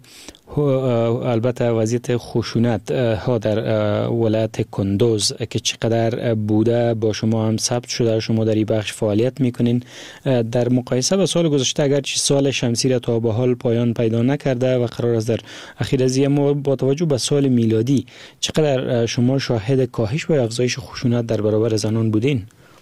البته وضعیت خشونت ها در ولایت کندوز که چقدر بوده با شما هم ثبت شده، شما در این بخش فعالیت میکنین، در مقایسه با سال گذشته اگرچه سال شمسی را تا به حال پایان پیدا نکرده و قرار است در اخیر از ما با توجه به سال میلادی چقدر شما شاهد کاهش و افزایش خشونت در برابر زنان بودین؟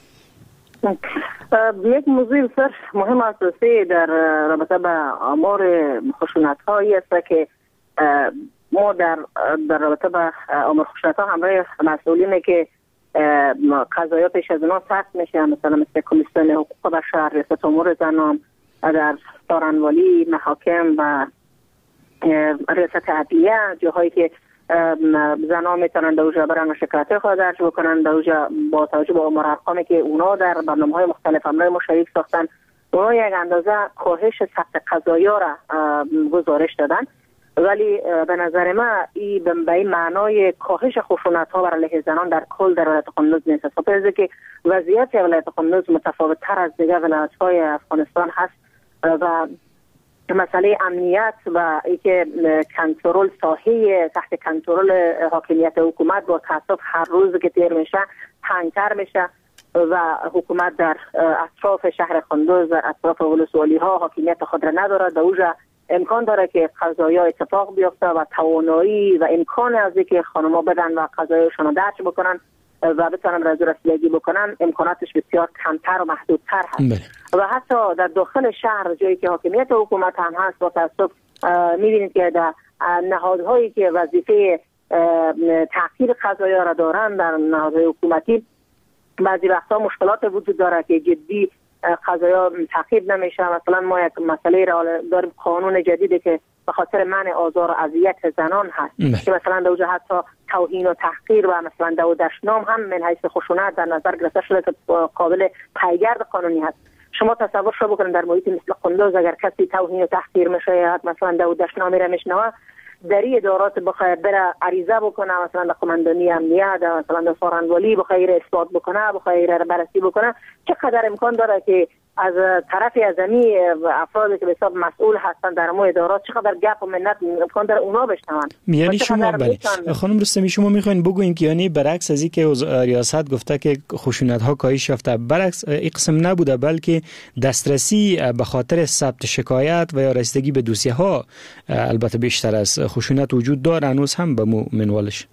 یک موضوع بسیار مهم اساسی در رابطه با آمار خشونت هایی است که ما در رابطه با آمار خشونت ها همراه مسئولینه که قضایا پیش از اونا ثبت میشه، مثلا مثل کمیسیون حقوق بشر، ریاست امور زنان، در سارنوالی، محاکم و ریاست عدلیه، جاهایی که زنان میتونن دوجا برن شکایت خود درج بکنن، دوجا با توجه به آمار ارقامی که اونا در برنامه‌های مختلف همراه ما شریک ساختن، اونا یک اندازه کاهش ثبت قضایا را گزارش دادن. ولی به نظر من این به این معنای کاهش خشونت ها بر علیه زنان در کل در ولایت قندوز نیست. خاطر که وضعیت ولایت قندوز متفاوت تر از دیگر ولایت های افغانستان هست و مسئله امنیت و اینکه کنترل ساحه تحت کنترل حاکمیت حکومت با تاسف هر روز که تیر میشه تنگتر میشه و حکومت در اطراف شهر قندوز در اطراف ولسوالی ها حاکمیت خود را نداره. دوجا امکان داره که قضایا اتفاق بیفته و توانایی و امکان از اینکه خانم‌ها بدن و قضایشون را درج بکنن و بتونن رازو رسیدگی بکنن امکاناتش بسیار کمتر و محدودتر هست. و حتی در داخل شهر جایی که حاکمیت حکومت هم هست با تاسف می‌بینید که در نهادهایی که وظیفه تحقیر قضایا را دارن در نهادهای حکومتی بعضی وقتا مشکلات وجود داره که جدی قضایا تعقیب نمیشه. مثلا ما یک مسئله را داریم، قانون جدیدی که به خاطر منع آزار و اذیت زنان هست که مثلا در اونجا حتی توهین و تحقیر و مثلا دودشنام هم من حیث خشونت در نظر گرفته شده که قابل پیگرد قانونی هست. شما تصور شو بکنید در محیط مثل قندوز اگر کسی توهین و تحقیر میشه یا مثلا دودشنامی را میشنوه در ادارات بخواد بره عریضه بکنه، مثلا در قماندانی امنیت مثلا در سارنوالی بخواد اثبات بکنه، بخواد بررسی بکنه، چقدر امکان داره که از طرف ازمی افرادی که به حساب مسئول هستن در مو ادارات چقدر گپ و منت امکان داره اونا بشنون. یعنی شما بله خانم رستمی شما میخواین بگوین که یعنی برعکس از اینکه ریاست گفته که خشونت ها کاهش یافته، برعکس این قسم نبوده بلکه دسترسی به خاطر ثبت شکایت و یا رسیدگی به دوسیه ها البته بیشتر از خشونت وجود داره هنوز هم به منوالش.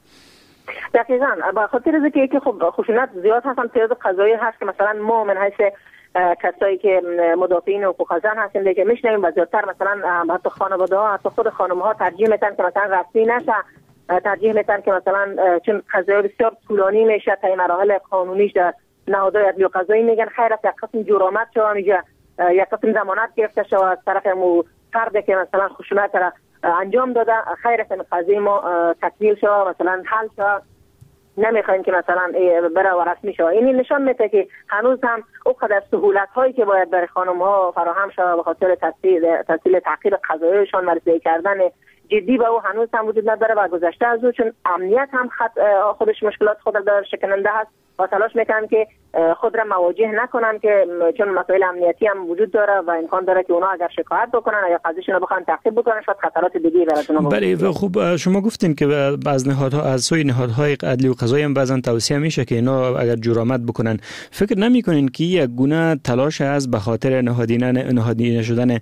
دقیقاً به خاطر اینکه خب خشونت زیاد هستن، تعداد قضایی هست که مثلا ما من حیث کسایی که مدافعین حقوق زن هستن که میشنیم و زیادتر مثلا حتی خانواده ها حتی خود خانم ها ترجیح میتن که مثلا رسمی نشه، ترجیح میتن که مثلا چون قضایا بسیار طولانی میشه تا مراحل قانونیش در نهادهای عدلی و قضایی میگن خیر است یک قسم جرامت شو میگه یک قسم ضمانت گرفته شو از طرف فردی که مثلا خشونت را انجام داده، خیر است قضیه ما تکمیل شو مثلا حل شو، نمیخوایم که مثلا بره و رسمی شود. این نشان میده که هنوز هم اونقدر سهولت هایی که باید برای خانم ها فراهم شود به خاطر تسهیل تحقیق قضاییشان مرسیدگی کردن جدی به او هنوز هم وجود نداره و گذشته از او چون امنیت هم خودش مشکلات خود داره شکننده هست و تلاش میکنن که خود را مواجه نکنن که چون مسائل امنیتی هم وجود داره و امکان داره که اونا اگر شکایت بکنن یا قضیهشون رو بخوان تعقیب بکنن شاید خطرات دیگه براتون بله. خب شما گفتین که بعض نهادها از سوی نهادهای عدلی و قضایی هم بعضن توصیه میشه که اینا اگر جرامت بکنن. فکر نمیکنین که یک گونه تلاش از به خاطر نهادینه شدن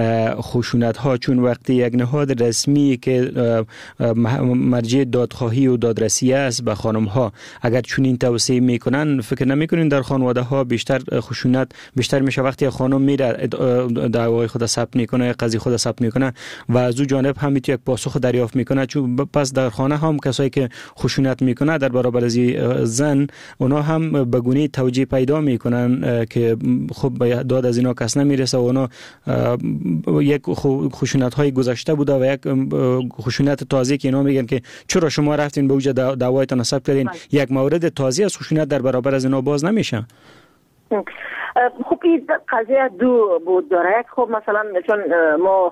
خشونت ها، چون وقتی یک نهاد رسمی که مرجع دادخواهی و دادرسی است به خانم ها اگر چون این توصیه میکنن، فکر نمیکنین در خانواده ها بیشتر خشونت بیشتر میشه وقتی خانم میره دعوای خود ثبت میکنه، قضیه خود ثبت میکنه و از اون جانب هم میتونه یک پاسخ دریافت میکنه، چون پس در خانه هم کسایی که خشونت میکنه در برابر از زن اونا هم به گونه توجیه پیدا میکنن که خب داد از اینا کس نمیرسه و اونا یک خشونت های گذشته بوده و یک خشونت تازه که اینا میگن که چرا شما رفتین به اوج دعوایتون ثبت کردین، یک مورد تازه از خشونت در برابر از اینا باز نمیشه. خب این قضیه دو بود داره. خب مثلا چون ما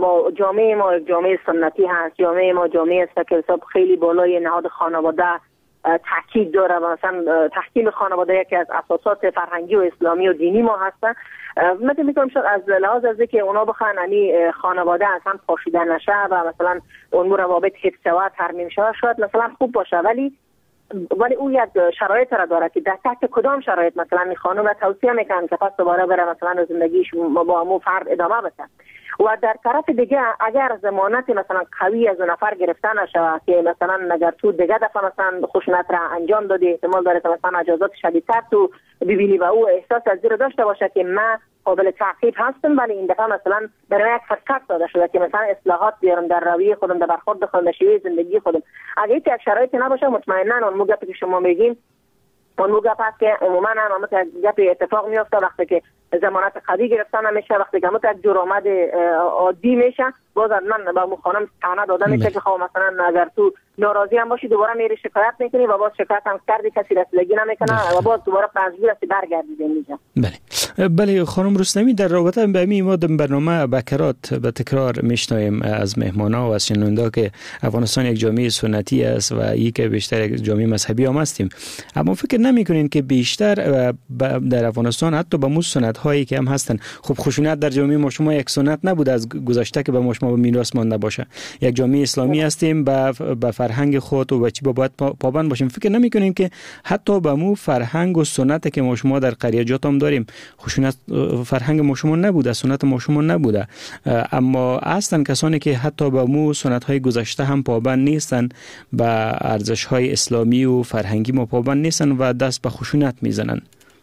جامعه ما جامعه سنتی هست، جامعه ما جامعه است که حساب خیلی بالای نهاد خانواده تاکید داره و مثلا تحکیم خانواده یکی از اساسات فرهنگی و اسلامی و دینی ما هست. مثلا میگم شاید از لحاظ از که اونا بخوان یعنی خانواده اصلا پاشیده نشه و مثلا اون روابط حفظ و ترمیم شه شاید مثلا خوب باشه، ولی او یک شرایط را داره که در تحت کدام شرایط مثلا این خانم را توصیه میکنن که پس دوباره بره مثلا زندگیش با مو فرد ادامه بده. و در طرف دیگه اگر ضمانت مثلا قوی از نفر گرفته نشه که مثلا اگر تو دیگه دفعه مثلا خشونت را انجام دادی احتمال داره که مثلا اجازات شدیدتر تو ببینی و او احساس از زیر داشته باشه که من قابل تعقیب هستم، ولی این دفعه مثلا برای یک فرصت داده شده که مثلا اصلاحات بیارم در رویه خودم، در برخورد خودم، در شیوه زندگی خودم. اگه یک شرایطی نباشه مطمئنا اون موقع که شما میگین اون موقع پس که عموما هم گپ اتفاق میفته وقتی که ضمانت قوی گرفته نمیشه، وقتی که یک جرمات عادی میشه باز من با خانم تانه داده میشه که خب مثلا اگر تو ناراضی هم باشی دوباره میری شکایت میکنی و باز شکایت هم کردی کسی رسیدگی نمیکنه و باز دوباره پنجبیر هستی برگردی میشه. بله خانم رستمی، در رابطه با این ما برنامه بکرات به تکرار میشنویم از مهمانا و از شنونده که افغانستان یک جامعه سنتی است و یک بیشتر یک جامعه مذهبی هم هستیم، اما فکر نمیکنین که بیشتر در افغانستان حتی با مو سنت هایی که هم هستن، خب خشونت در جامعه ما شما یک سنت نبود از گذشته که به ما شما میراث مانده باشه، یک جامعه اسلامی هستیم به فرهنگ خود و بچی باید پابند باشیم. فکر نمیکنین که حتی به مو فرهنگ و سنت که ما شما در قریجات هم داریم خشونت فرهنگ ما شما نبوده، سنت ما شما نبوده، اما هستن کسانی که حتی به مو سنت های گذشته هم پابند نیستن، به ارزش های اسلامی و فرهنگی ما پابند نیستن و دست به خشونت میزنن.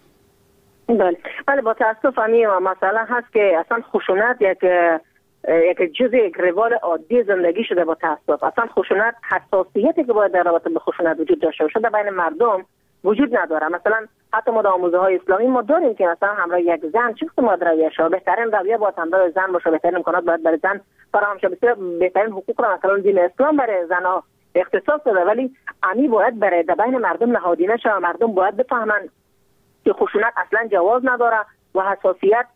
بله با تاسف همین مسئله هست که اصلا خشونت یک جزء یک روال عادی زندگی شده. با تاسف اصلا خشونت حساسیتی که باید در رابطه به خشونت وجود داشته باشه در بین مردم وجود نداره. مثلا حتی ما در آموزه های اسلامی ما داریم که مثلا همراه یک زن چه قسم رویه شه، بهترین رویه باید همراه زن باشه، بهترین امکانات باید برای زن فراهم شه، بهترین حقوق را مثلا دین اسلام برای زنها اختصاص داده، ولی امی باید برای در بین مردم نهادینه شه. مردم باید بفهمن که خشونت اصلا جواز نداره و حساسیت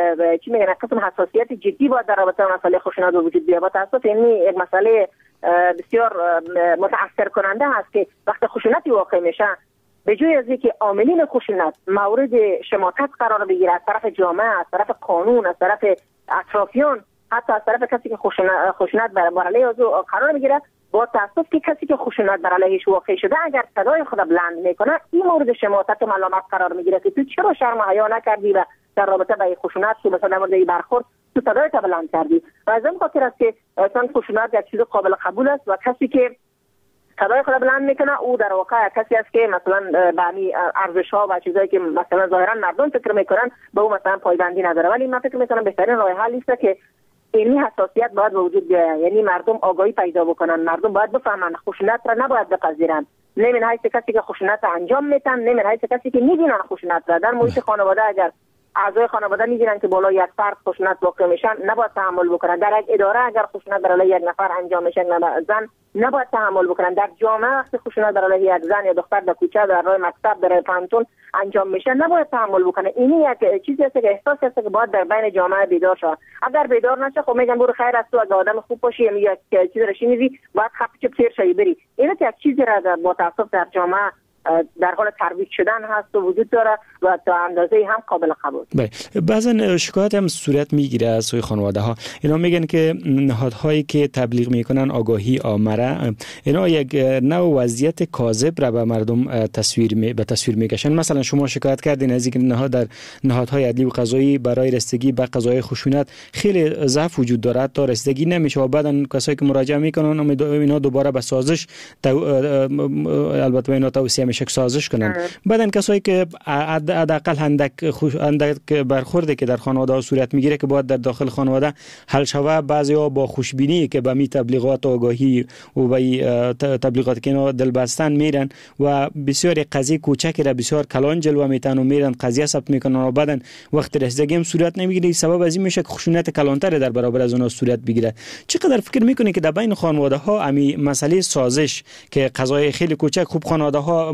چی میگن قسم حساسیت جدی باید در رابطه با مسئله خشونت وجود بیاد. با تاسف این یک مسئله بسیار متاثر کننده هست که وقتی خشونتی واقع میشه به جای از اینکه عاملین خشونت مورد شماتت قرار بگیره از طرف جامعه، از طرف قانون، از طرف اطرافیان، حتی از طرف کسی که خشونت بر علیه او قرار بگیره، با تاسف که کسی که خشونت بر علیهش واقع شده اگر صدای خود بلند میکنه این مورد شماتت و ملامت قرار میگیره که تو چرا شرم و حیا نکردی و در رابطه با خشونت تو مثلا در مورد برخورد تو صدای بلند کردی. و از این خاطر است که اصلا خشونت یک چیز قابل قبول است و کسی که صدای خود بلند میکنه او در واقع کسی است که مثلا به همین ارزش ها و چیزایی که مثلا ظاهرا مردم فکر میکنن به او مثلا پایبندی نداره. ولی من فکر میکنم بهترین راه حل است که این حساسیت باید وجود بیاید، یعنی مردم آگاهی پیدا بکنن، مردم باید بفهمن خشونت را نباید بپذیرن، نه من حیث کسی که خشونت انجام میدن، نه من حیث کسی که میدونن خشونت را. در محیط خانواده اگر اعضای خانواده میدونن که بالا یک فرد خشونت واقع میشن نباید تحمل بکنن. در یک اداره اگر خشونت بر علیه یک نفر انجام میشه زن نباید تحمل بکنن. در جامعه وقتی خشونت بر علیه یک زن یا دختر در کوچه، در راه مکتب، در پانتون انجام میشه نباید تحمل بکنه. این یک چیزی است که احساسی است که باید در بین جامعه بیدار شه. اگر بیدار نشه خب میگن برو خیر است، تو اگه آدم خوب باشی یا یک چیز رشی میزی باید خط چپ سیر شی بری. این یک چیزی را با تاسف در جامعه در حال ترویج شدن هست و وجود داره و تا اندازه هم قابل قبول. بله بعضن شکایت هم صورت میگیره از سوی خانواده ها. اینا میگن که نهادهایی که تبلیغ میکنن آگاهی آمره، اینا یک نوع وضعیت کاذب را به مردم تصویر میکشن. مثلا شما شکایت کردین از اینکه در نهادهای عدلی و قضایی برای رسیدگی به قضای خشونت خیلی ضعف وجود داره، تا رسیدگی نمیشه و بعدن کسایی که مراجعه میکنن اینا دوباره به سازش البته اینا توصیه میشه که سازش کنن. بعدن کسایی که حداقل اندک برخورده که در خانواده ها صورت میگیره که باید در داخل خانواده حل شوه، بعضیا با خوشبینی که به می تبلیغات آگاهی و به تبلیغات که اینا دل بستن میرن و بسیار قضیه کوچکی را بسیار کلان جلوه میتن و میرن قضیه ثبت میکنن و بعدن وقت رسیدگی هم صورت نمیگیره. سبب از این میشه که خشونت کلانتر در برابر از اونها صورت بگیره. چقدر فکر میکنی که در بین خانواده ها امی مسئله سازش که قضای خیلی کوچک خوب خانواده ها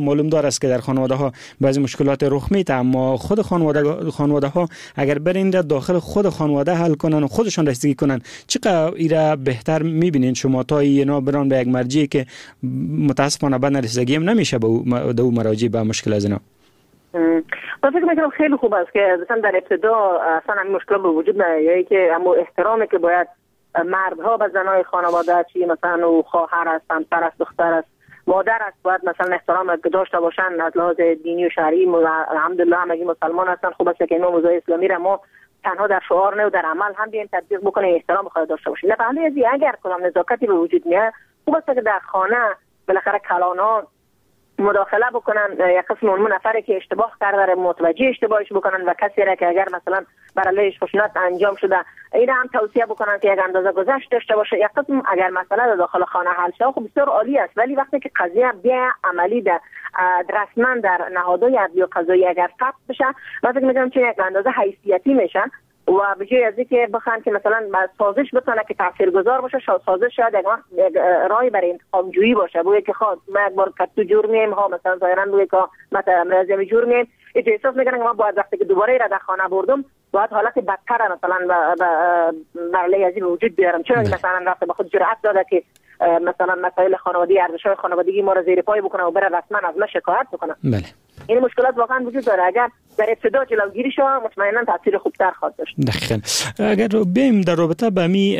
معلوم دار است که در خانواده ها بعضی مشکلات رخ میده، اما خود خانواده ها اگر برین داخل خود خانواده حل کنن و خودشان رسیدگی کنن، چقدر ایرا بهتر میبینین شما تا اینا بران به یک مرجعی که متاسفانه بعد رسیدگی هم نمیشه به او مراجع به مشکل از اینا؟ من فکر میکنم خیلی خوب است که مثلا در ابتدا اصلا این مشکل به وجود نیایی که اما احترامی که باید مردها به زنای خانواده، چی مثلا او خواهر است، همسر است، دختر است، مادر است، باید مثلا احترام داشته باشن از لحاظ دینی و شرعی. الحمدلله همگی مسلمان هستن. خوب است که اینو موضوع اسلامی را ما تنها در شعار نه و در عمل هم بیایم تطبیق بکنیم، احترام خود داشته باشیم. نه بهله ازی اگر کدام نزاکتی به وجود میاد، خوب است که در خانه بالاخره کلانا مداخله بکنن، یک قسم اون نفری که اشتباه کرده متوجه اشتباهش بکنن و کسی را که اگر مثلا بر علیهش خشونت انجام شده این هم توصیه بکنن که یک اندازه گذشت داشته باشه. یک قسم اگر مسئله داخل خانه حل شه خب بسیار عالی است، ولی وقتی که قضیه بیا عملی در رسما در نهادهای عدلی و قضایی اگر ثبت بشه، من فکر می‌کنم که یک اندازه حیثیتی میشن و به جای از اینکه بخوان که مثلا سازش بتونه که تاثیرگذار باشه، سازش شاید یک راهی برای انتقام جویی باشه. بوی که خود ما یک بار کتو جور میم ها مثلا ظاهرا بوی که مثلا امروزی می جور میم احساس میکنن که ما باید وقتی که دوباره را در خانه بردم باید حالت بدتر مثلا برای ازی وجود بیارم، چرا مثلا رفته به خود جرأت داده که مثلا مسائل خانوادگی، ارزش‌های خانوادگی ما را زیر پای بکنه و بره رسما از ما شکایت بکنه. بله. این مشکلات واقعا وجود داره. اگر در ابتدا جلوگیری شه مطمئنا تاثیر خوبتر خواهد داشت. دقیقاً. اگر بیم در رابطه با می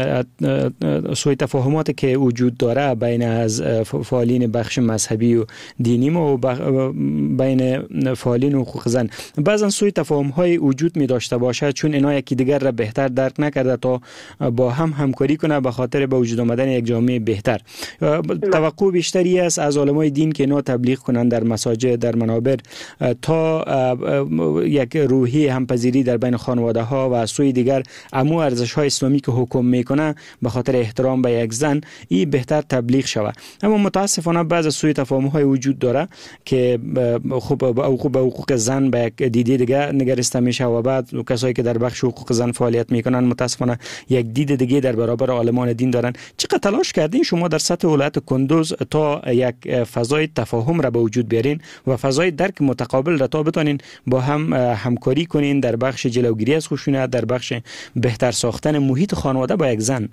سوء تفاهماتی که وجود داره بین از فعالین بخش مذهبی و دینی ما و بین فعالین حقوق زن، بعضا سوء تفاهم‌های وجود می داشته باشه چون اینا یکی دیگر را بهتر درک نکرده تا با هم همکاری کنه به خاطر به وجود آمدن یک جامعه بهتر. توقع بیشتری است از علمای دین که اینا تبلیغ کنند در مساجد، در منابر، تا یک روحی همپذیری در بین خانواده ها و از سوی دیگر امو ارزش های اسلامی که حکم میکنه به خاطر احترام به یک زن این بهتر تبلیغ شود. اما متاسفانه بعض سوء تفاهم های وجود داره که خوب به حقوق زن به یک دیده دیگه نگریسته میشه و بعد کسایی که در بخش حقوق زن فعالیت میکنن متاسفانه یک دید دیگه در برابر عالمان دین دارن. چقدر تلاش کردین شما در سطح ولایت کندوز تا یک فضای تفاهم را به وجود بیارین و فضای درک متقابل را تا بتونین با هم همکاری کنین در بخش جلوگیری از خشونت، در بخش بهتر ساختن محیط خانواده با یک زن؟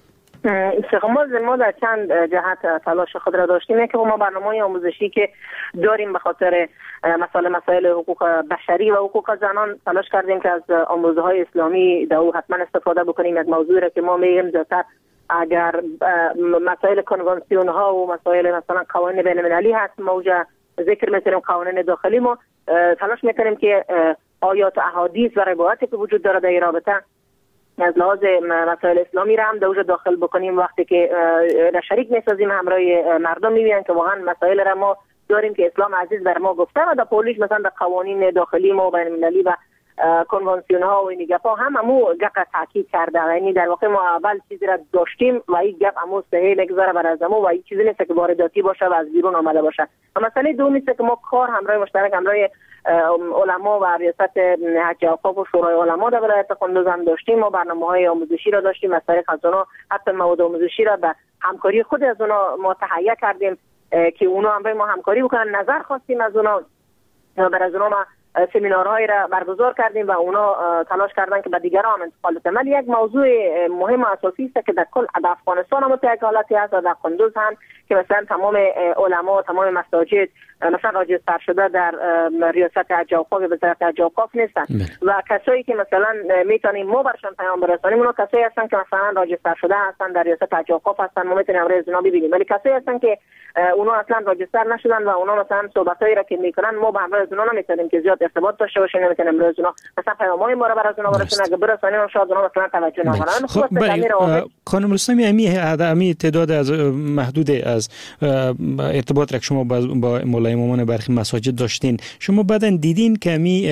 ما در چند جهت تلاش خود را داشتیم که ما برنامه‌های آموزشی که داریم به خاطر مسائل حقوق بشری و حقوق زنان تلاش کردیم که از آموزه‌های اسلامی در او حتما استفاده بکنیم. یک موضوعی را که ما میگیم زیادتر اگر مسائل کنوانسیون ها و مسائل مثلا قوانین بین‌المللی هست موجه ذکر می‌کنیم، قوانین داخلی ما تلاش می‌کنیم که آیات و احادیث و روایاتی که وجود داره در این رابطه از لحاظ مسائل اسلامی را هم در اونجا داخل بکنیم. وقتی که شریک می‌سازیم همراه مردم می‌بینن که واقعا مسائل را ما داریم که اسلام عزیز بر ما گفته و در پولیش مثلا در قوانین داخلی ما و بین‌المللی و کنوانسیون ها و این گپا هم همو گپ تاکید کرده. یعنی در واقع ما اول چیزی را داشتیم و این گپ همو صحیح نگذره بر از همو و این چیزی نیست که وارداتی باشه و از بیرون آمده باشه. و مسئله دوم است که ما کار همراه مشترک همراه علما و ریاست حج اوقاف و شورای علما در ولایت کندوز هم داشتیم. ما برنامه‌های آموزشی را داشتیم از طریق از اونا حتی مواد آموزشی را به همکاری خود از اونا ما تهیه کردیم که اونا هم ما همکاری بکنن. نظر خواستیم از اونا بر از اونا ما سمینارهایی را برگزار کردیم و اونا تلاش کردن که به دیگران هم انتقال بدن. ولی یک موضوع مهم و اساسی است که در کل افغانستان هم یک حالتی هست و در کندوز هم که مثلا تمام علما، تمام مساجد مثلا راجستر شده در ریاست حج اوقاف و وزارت حج اوقاف نیستن و کسایی که مثلا میتونیم ما برشان پیام برسانیم اونا کسایی هستن که مثلا راجستر شده هستن در ریاست حج اوقاف هستن، ما میتونیم امروز اونا ببینیم. ولی کسایی هستن که اونا اصلا راجستر نشدن و اونا مثلا صحبتایی را که میکنن ما به همراه اونا نمیتونیم که زیاد ارتباط داشته باشیم، نمیتونیم امروز اونا مثلا پیامای ما را برای اونا برسونیم اگه برسانیم شاید اونا مثلا توجه نکنن. خب خانم رستمی امی تعداد از محدود از ارتباط را شما با مولای امامان برخی مساجد داشتین، شما بعداً دیدین که می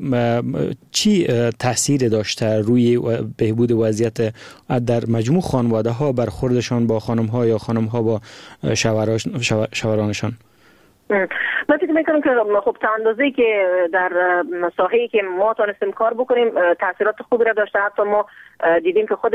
چی تاثیر داشته روی بهبود وضعیت در مجموع خانواده ها برخوردشان با خانم ها یا خانم ها با شوهرانشان؟ من فکر میکنم که خب تا اندازه‌ای که در ساحه‌ای که ما تونستیم کار بکنیم تاثیرات خوبی را داشته. حتی ما دیدیم که خود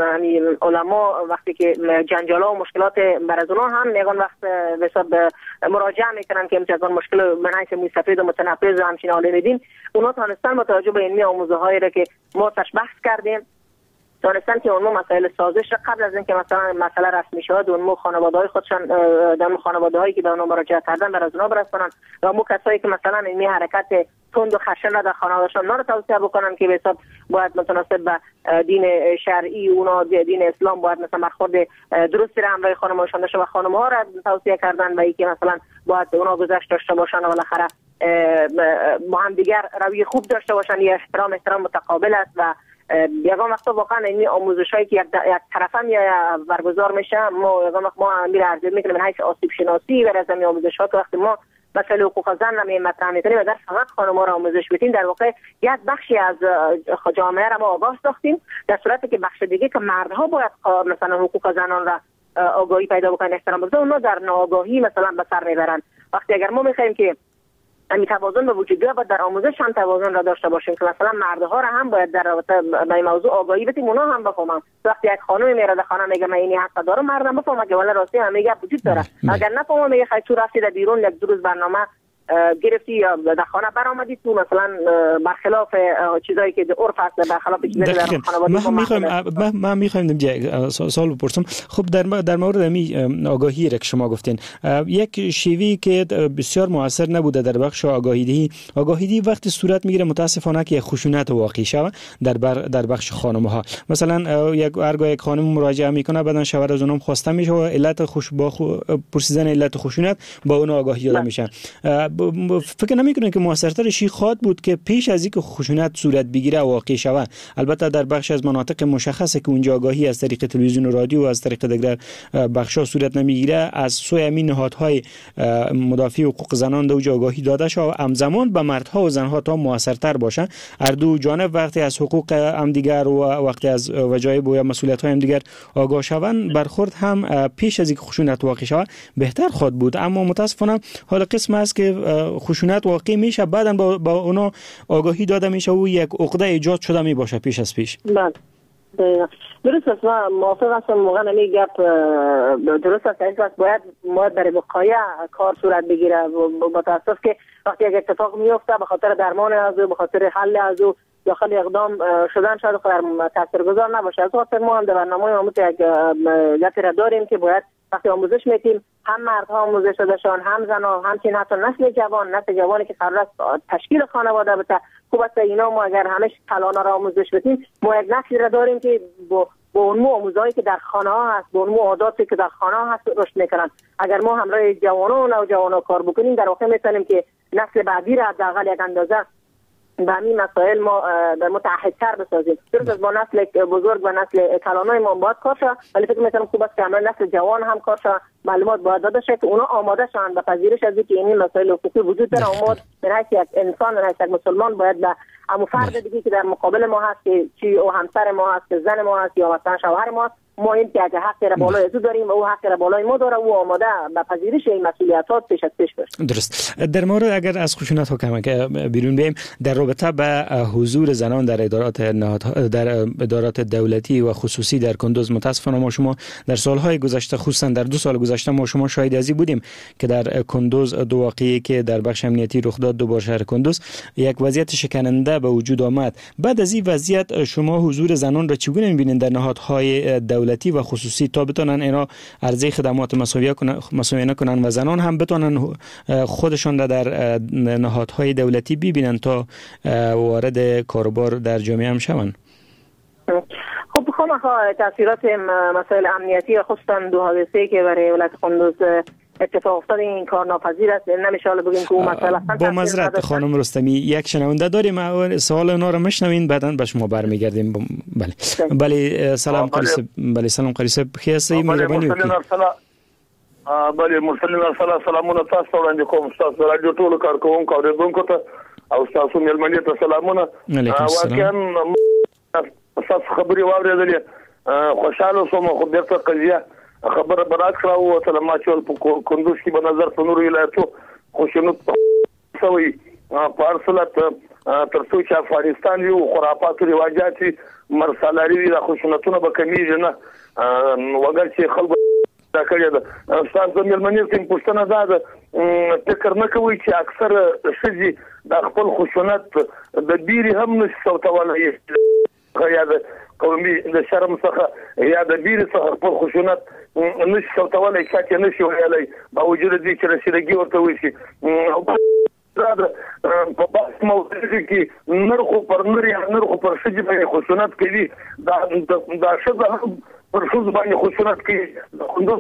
علما وقتی که جنجال‌ها و مشکلات بر از اونها هم میگن وقت به حساب مراجعه میکنن که امتیازان مشکل منایس مستفید و متنفذ و همچنین حاله میدیم، اونا تونستن با توجه به علمی آموزه‌هایی را که ما تاش بحث کردیم تونستن که اونمو مسائل سازش را قبل از اینکه مثلا مسئله رسمی شد اونمو خانواده‌های خودشان در خانواده‌هایی که به اونها مراجعه کردن بر از اونها برسونن و مو کسایی که مثلا این حرکت تند و خشن در خانواده‌شان رو توصیه بکنن که به حساب باید متناسب با دین شرعی اونا دین اسلام باید مثلا برخورد درستی را همراه خانم‌هاشون داشته و خانم‌ها را توصیه کردن و اینکه مثلا باید اونا گذشت داشته باشن و بالاخره با هم دیگر روی خوب داشته باشن. یه احترام متقابل است و یگان وقتا واقعا این آموزشایی که یک طرفه برگزار میشه ما میره ارزیابی میکنیم من حیث آسیب شناسی و از این آموزش‌ها که وقتی ما مسئله حقوق زن رو مطرح می‌کنیم و در فقط خانم‌ها را آموزش میدیم در واقع یک بخشی از جامعه را ما آگاه ساختیم، در صورتی که بخش دیگه که مردها باید مثلا حقوق زنان را آگاهی پیدا بکنن احترام بگذارن اونا در ناآگاهی مثلا به سر میبرن. وقتی اگر ما می‌خوایم که همین توازن به وجود بیاد در آموزش هم توازن را داشته باشیم که مثلا مردها را هم باید در رابطه با این موضوع آگاهی بدیم، اونا هم بفهمن. وقتی یک خانم میره در خانه میگه من اینی حق دارم مردم بفهمن که ولی راستی هم میگه وجود داره. اگر نفهمه میگه خیلی تو رفتی در بیرون یک دو روز برنامه گرفتی یا در خانه برآمدی تو مثلا برخلاف چیزایی که عرف است برخلاف چیزایی در خانواده ما میخوایم سوال بپرسم. خب در مورد همین آگاهی را که شما گفتین یک شیوهی که بسیار موثر نبوده در بخش آگاهی وقتی صورت میگیره متاسفانه که خشونت واقع شوه در بخش خانم ها. مثلا هرگاه یک خانم مراجعه میکنه بعدن شوهر از اونم خواسته میشه و علت پرسیدن علت خشونت با اون آگاهی داده میشه. فکر نمیکنه که موثرتر شی خواد بود که پیش از اینکه خشونت صورت بگیره واقع شوه. البته در بخش از مناطق مشخصه که اونجا آگاهی از طریق تلویزیون و رادیو و از طریق دیگر بخشا صورت نمیگیره، از سوی همین نهادهای مدافع حقوق زنان دو آگاهی داده شده و همزمان به مردها و زنها تا موثرتر باشه. هر دو جانب وقتی از حقوق همدیگر و وقتی از وجایب و مسئولیت‌های همدیگر آگاه شوند برخورد هم پیش از اینکه خشونت واقع شوه بهتر خواد بود. اما متاسفانه حال قسم است که خشونت واقع میشه بعدن با اونا آگاهی داده میشه و یک عقده ایجاد شده می باشه پیش از پیش. بله درست است. من موافق هستم. موقع نمی گپ درست است. باید برای وقایع کار صورت بگیره. با تاسف که وقتی یک اتفاق میفته به خاطر درمان از به خاطر حل از داخل اقدام شدن شاید تاثیرگذار نباشه. از خاطر ما هم در برنامه آموزش یک جهت را داریم که باید وقتی آموزش میتیم هم مردها آموزش دادشان هم زنها همچنین حتی نسل جوانی که قرار است تشکیل خانواده بده. خوب است اینا ما اگر همش کلانا را آموزش بدیم ما یک نسلی را داریم که با اون آموزهایی که در خانه ها هست با اون عاداتی که در خانه ها هست رشد میکنن. اگر ما همراه جوانان و نوجوانان کار بکنیم در واقع میتونیم که نسل بعدی را حداقل یک اندازه به همین مسائل ما متعهدتر بسازیم. درست از با نسل بزرگ و نسل کلانای ما باید کار شد، ولی فکر می‌کنم خوب است که همراه نسل جوان هم کار شد. معلومات باید داده شد که اونا آماده شوند به پذیرش از اینکه این مسائل حقوقی وجود داره. اومد به حیث یک انسان، به حیث یک مسلمان باید به همون فرد دیگه که در مقابل ما هست که چی او همسر ما هست که زن ما هست یا مثلا شوهر ما هست، ما این که حق را بالای او داریم و او حق را بالای ما داره و آماده به پذیرش این مسئولیتات پیش از پیش باشه. درست. در مورد اگر از خشونت ها کم بیرون بیم در رابطه به حضور زنان در ادارات دولتی و خصوصی در کندوز، متاسفانه ما شما در سالهای گذشته خصوصا در 2 سال گذشته ما شما شاهد ازی بودیم که در کندوز دو واقعی که در بخش امنیتی رخ داد دو بار شهر کندوز یک وضعیت شکننده به وجود آمد. بعد از این وضعیت شما حضور زنان را چگونه می‌بینید در نهادهای دولتی و خصوصی تا بتونن اینا عرضه خدمات مساویانه کنن و زنان هم بتونن خودشون در نهادهای دولتی ببینن تا وارد کاروبار در جامعه هم شون؟ خب تاثیرات مسائل امنیتی خصوصا دو حادثه که برای ولایت کندوز اتفاق افتاد این کار ناپذیر است. نمیشه حالا بگیم که اون مسئله با معذرت خانم رستمی یک شنونده داریم، سوال اونا رو مشنوین بعداً به شما برمیگردیم. بله سلام قریصب. بله سلام قریصب خیاسی مهرباني وکړئ. بله مرسلین ارسل سلامونه تاسو وړاندې کوم تاسو رادیو ټولو کارکونکو اوریدونکو ته او تاسو ملمنې ته سلامونه. واقعا تاسو خبري واورېدلې خوشاله شوم خو بیرته قضیه خبره برات کړو او سلامات شول په کندوز کې په نظر په نور ولایتو خشونت سوی په اصلت ترڅو چې افغانستان یو خرافات او رواجات مرسلاري د خشونتونو به کمیږي نه وګر چې خلک دا کړی دا استاد زميلمنې کوم پښتنه ده فکر نه کوي چې اکثر شذي د خپل خشونت د بیري هم نشي صوتولای یا د قومي د شرم څخه یا د بیري څخه خپل خشونت نشي صوتولای چې نشي ویلای باوجود دې چې رسیدګي ورته وشي په بحث موضوع کې نرخو پر شذي باندې خشونت کوي دا شذ پر شذ باندې خشونت کوي د کندوز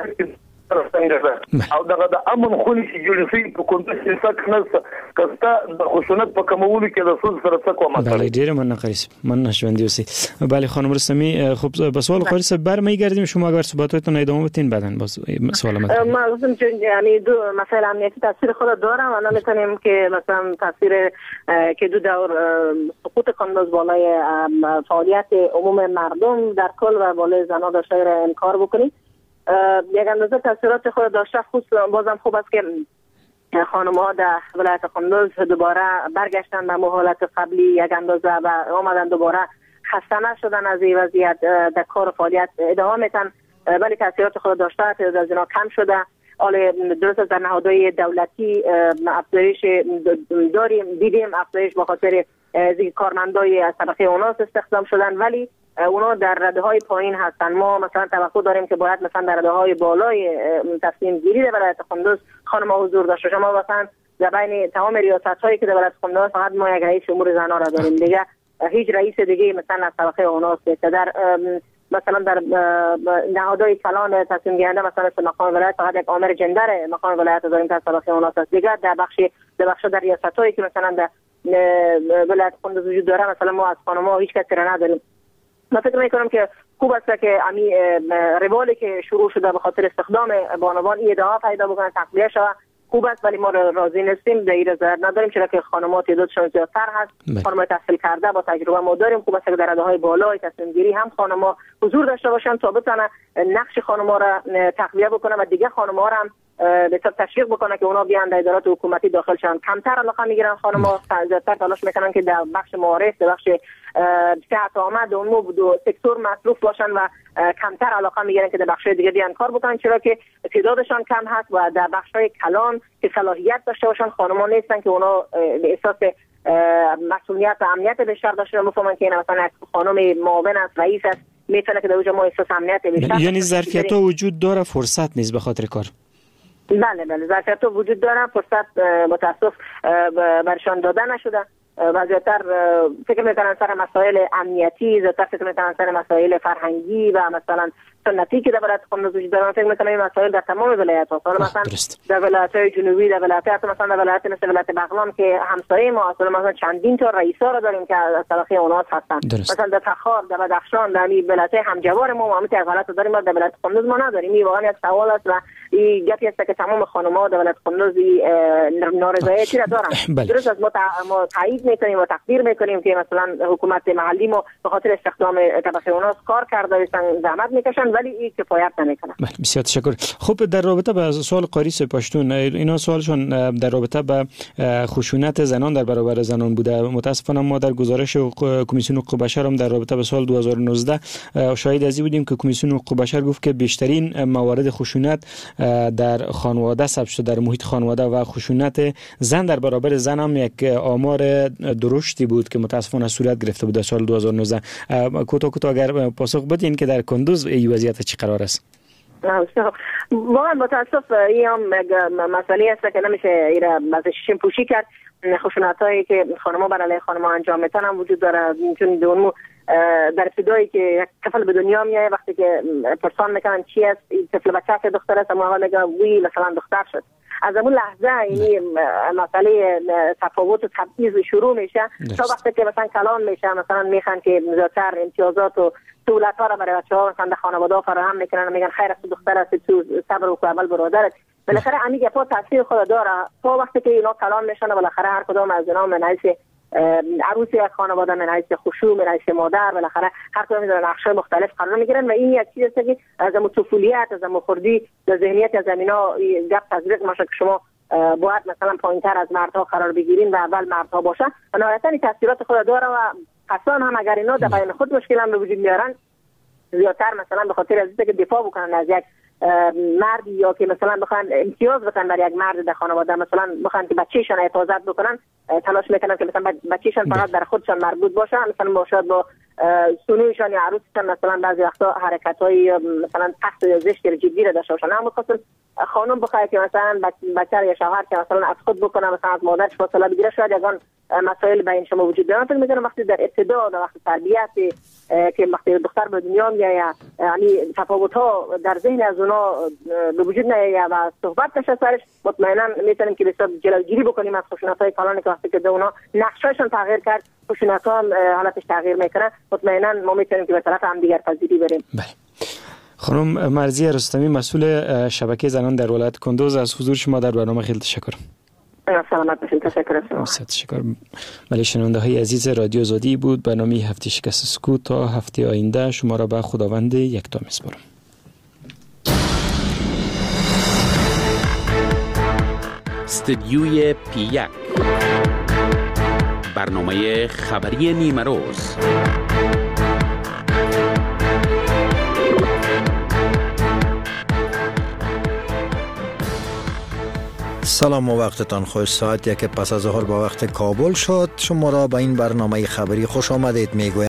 او دغه د امن خونی چې جوړ شي په کندوز کې څه کنه کستا د خشونت په کومولو کې د سود سره څه کومه بله ډیره مننه قریس مننه شوندی اوسید بله خانم رستمی خب به سوال قریس برمیگردیم شما اگر صحبتاتون ادامه بدین بعدن باز سوال ما گفتم چون یعنی دو مسائل امنیتی تاثیر خود داره و نمیتونیم که مثلا تاثیر که دو دور سقوط کندوز بالای فعالیت عموم مردم در کل و بالای زنان داشته را انکار بکنیم یک اندازه تاثیرات خود داشته خصوصا بازم خوب است که خانم ها در ولایت کندوز دوباره برگشتن به حالت قبلی یک اندازه و آمدن دوباره خسته نشدن از این وضعیت در کار فعالیت ادامه میتن ولی تاثیرات خود داشته تعداد از اینا کم شده حالا درست در نهادهای دولتی افزایش دیدیم افزایش به خاطر کارمندای از طبقه اوناس استخدام شدن ولی اونا در رده‌های پایین هستن ما مثلا توقع داریم که باید مثلا در رده‌های بالای تصمیم گیری در ولایت کندوز خانم‌ها حضور داشته شما مثلا در بین تمام ریاست‌هایی که در ولایت کندوز فقط ما یک رئیس امور زنان را داریم دیگه هیچ رئیس دیگه مثلا از طبقه اوناس نیست در مثلا در نهادهای کلان تصمیم گیرنده مثلا مقام ولایت فقط یک آمر جندر مقام ولایت داریم که از طبقه اوناس است دیگه در بخش در ریاست‌هایی که مثلا در ولایت کندوز وجود داره مثلا ما از خانم‌ها هیچ کسی را نداریم من فکر میکنم که خوب است که امی روالی که شروع شده به خاطر استخدام بانوان این ادعا پیدا بکنه تقویه شود خوب است ولی ما راضی نیستیم در این رضایت نداریم چرا که خانم‌ها تعدادشون زیادتر هست خانم‌های تحصیل کرده با تجربه ما داریم خوب است که در رده‌های بالای تصمیم گیری هم خانم‌ها حضور داشته باشن تا بتونن نقش خانم‌ها را تقویه بکنه و دیگه خانم‌ها را به طور تشویق بکنه که اونا بیان در ادارات حکومتی داخل شن کمتر علاقه میگیرن خانم‌ها زیادتر تلاش میکنن که در بخش معارف در بخش صحت آمد اون دو سکتور مصروف باشن و کمتر علاقه میگیرن که در بخش دیگه بیان کار بکنن چرا که تعدادشان کم هست و در بخش‌های کلان که صلاحیت داشته باشن خانم‌ها نیستن که اونا به احساس مسئولیت و امنیت بیشتر داشته باشن که این مثلا خانم معاون است رئیس است میتونه که در اونجا ما احساس امنیت بیشتر یعنی ظرفیت‌ها وجود داره فرصت نیست به خاطر کار بله ظرفیت‌ها وجود داره فرصت متاسف برشان داده نشده و زیادتر فکر میکنن سر مسائل امنیتی زیادتر فکر میکنن سر مسائل فرهنگی و مثلا سنتی که در ولایت کندوز وجود دارن فکر میکنم این مسائل در تمام ولایت‌ها مثلا در ولایت‌های جنوبی در ولایت مثلا در ولایت مثل ولایت بغلان که همسایه ما مثلا چندین تا رئیسا را داریم که از طبقه اوناس هستن مثلا در تخار در بدخشان در ولایت‌های همجوار ما همین حالت داریم در ولایت کندوز ما نداریم این واقعا یک سوال است و این گپی است که تمام خانم‌ها در ولایت کندوز نارضایتی را دارن درست از ما تایید میکنیم و تقدیر میکنیم که مثلا حکومت محلی ما به خاطر استخدام طبقه اوناس کار کرده و زحمت میکشن ولی این کفایت نمیکنه. بسیار تشکر. خب در رابطه با سوال قاریس پشتون اینا سوالشون در رابطه با خشونت زنان در برابر زنان بوده متاسفانه ما در گزارش کمیسیون حقوق بشر هم در رابطه با سال 2019 شاهد ازی بودیم که کمیسیون حقوق بشر گفت که بیشترین موارد خشونت در خانواده ثبت شده در محیط خانواده و خشونت زن در برابر زن هم یک آمار درشتی بود که متاسفانه صورت گرفته بود در سال 2019 کوتاه اگر پاسخ بدین که در کندوز این وضعیت چی قرار است؟ واقعا متاسف این هم مسئله است که نمیشه ایره ازش پوشی کرد خشونتایی که خانم‌ها بر علیه خانم‌ها انجام میتن هم وجود داره چون دونمو در ابتدایی که یک طفل به دنیا میاد وقتی که پرسان میکنن چی است طفل بچه دختر است اما میگه وی مثلا دختر شد از اون لحظه این مسئله تفاوت و تبعیض شروع میشه تا وقتی که مثلا کلان میشه مثلا میخوان که زیادتر امتیازات و سهولت‌ها را برای بچه‌ها مثلا در خانواده‌ها فراهم میکنن میگن خیر است دختر است تو صبر و اول برادرت بالاخره همین گپا تاثیر خود داره تا وقتی که اینا کلان میشن بالاخره هر کدام از اینا من حیث عروس یک خانواده من حیث خشوع من حیث مادر بالاخره هر کدام در نقشه مختلف قرار میگیرن و این یک چیزی است که از طفولیت از خردی در ذهنیت از اینا گپ تزریق میشه که شما باید مثلا پایینتر از مردها قرار بگیریم و اول مردها باشه و نهایتا تاثیرات خود داره و کسان هم اگر اینا در بین خود مشکل هم به وجود میارن زیادتر مثلا به خاطر از اینکه دفاع بکنن از یک مردی یا که مثلا بخوان امتیاز بدن بر یک مرد در خانواده، مثلا بخوان که بچه‌شان حفاظت بکنن تلاش میکنن که مثلا بچه‌شان فقط در خودشان مربوط باشه، مثلا باشد با سنویشان یا عروسشان مثلا بعضی وقتا حرکت‌های مثلا تحت زشت جدی را داشته باشن. اما خاصه خانم بخواد که مثلا بچه یا شوهر که مثلا از خود بکنه، مثلا از مادرش فاصله بگیره، شاید یگان مسائل بین شما وجود داره. فکر می‌کنم وقتی در ابتدا در وقت تربیت که وقتی دختر به دنیا میاد یعنی تفاوت‌ها در ذهن از اونا به وجود نیاد و صحبت بشه سرش، مطمئنا میتونیم که بسیار جلوگیری بکنیم از خشونت‌های کلان که وقتی که اونا نقشه‌شان تغییر کرد، خشونت‌ها حالتش تغییر میکنه، مطمئنا ما میتونیم که به طرف هم دیگر پذیری بریم. خانم مرضیه رستمی، مسئول شبکه زنان در ولایت کندوز، از حضور شما در برنامه خیلی تشکر. سلامت باشید. تشکر از شما. تشکر. بله، شنونده های عزیز رادیو آزادی بود برنامه هفته شکست سکوت. تا هفته آینده شما را به خداوند یکتا میسپارم. استدیوی پی1 برنامه خبری نیمه روز. سلام و وقتتان خوش. ساعت یک پس از ظهر با وقت کابل شد. شما را به این برنامه خبری خوش آمدید میگویم.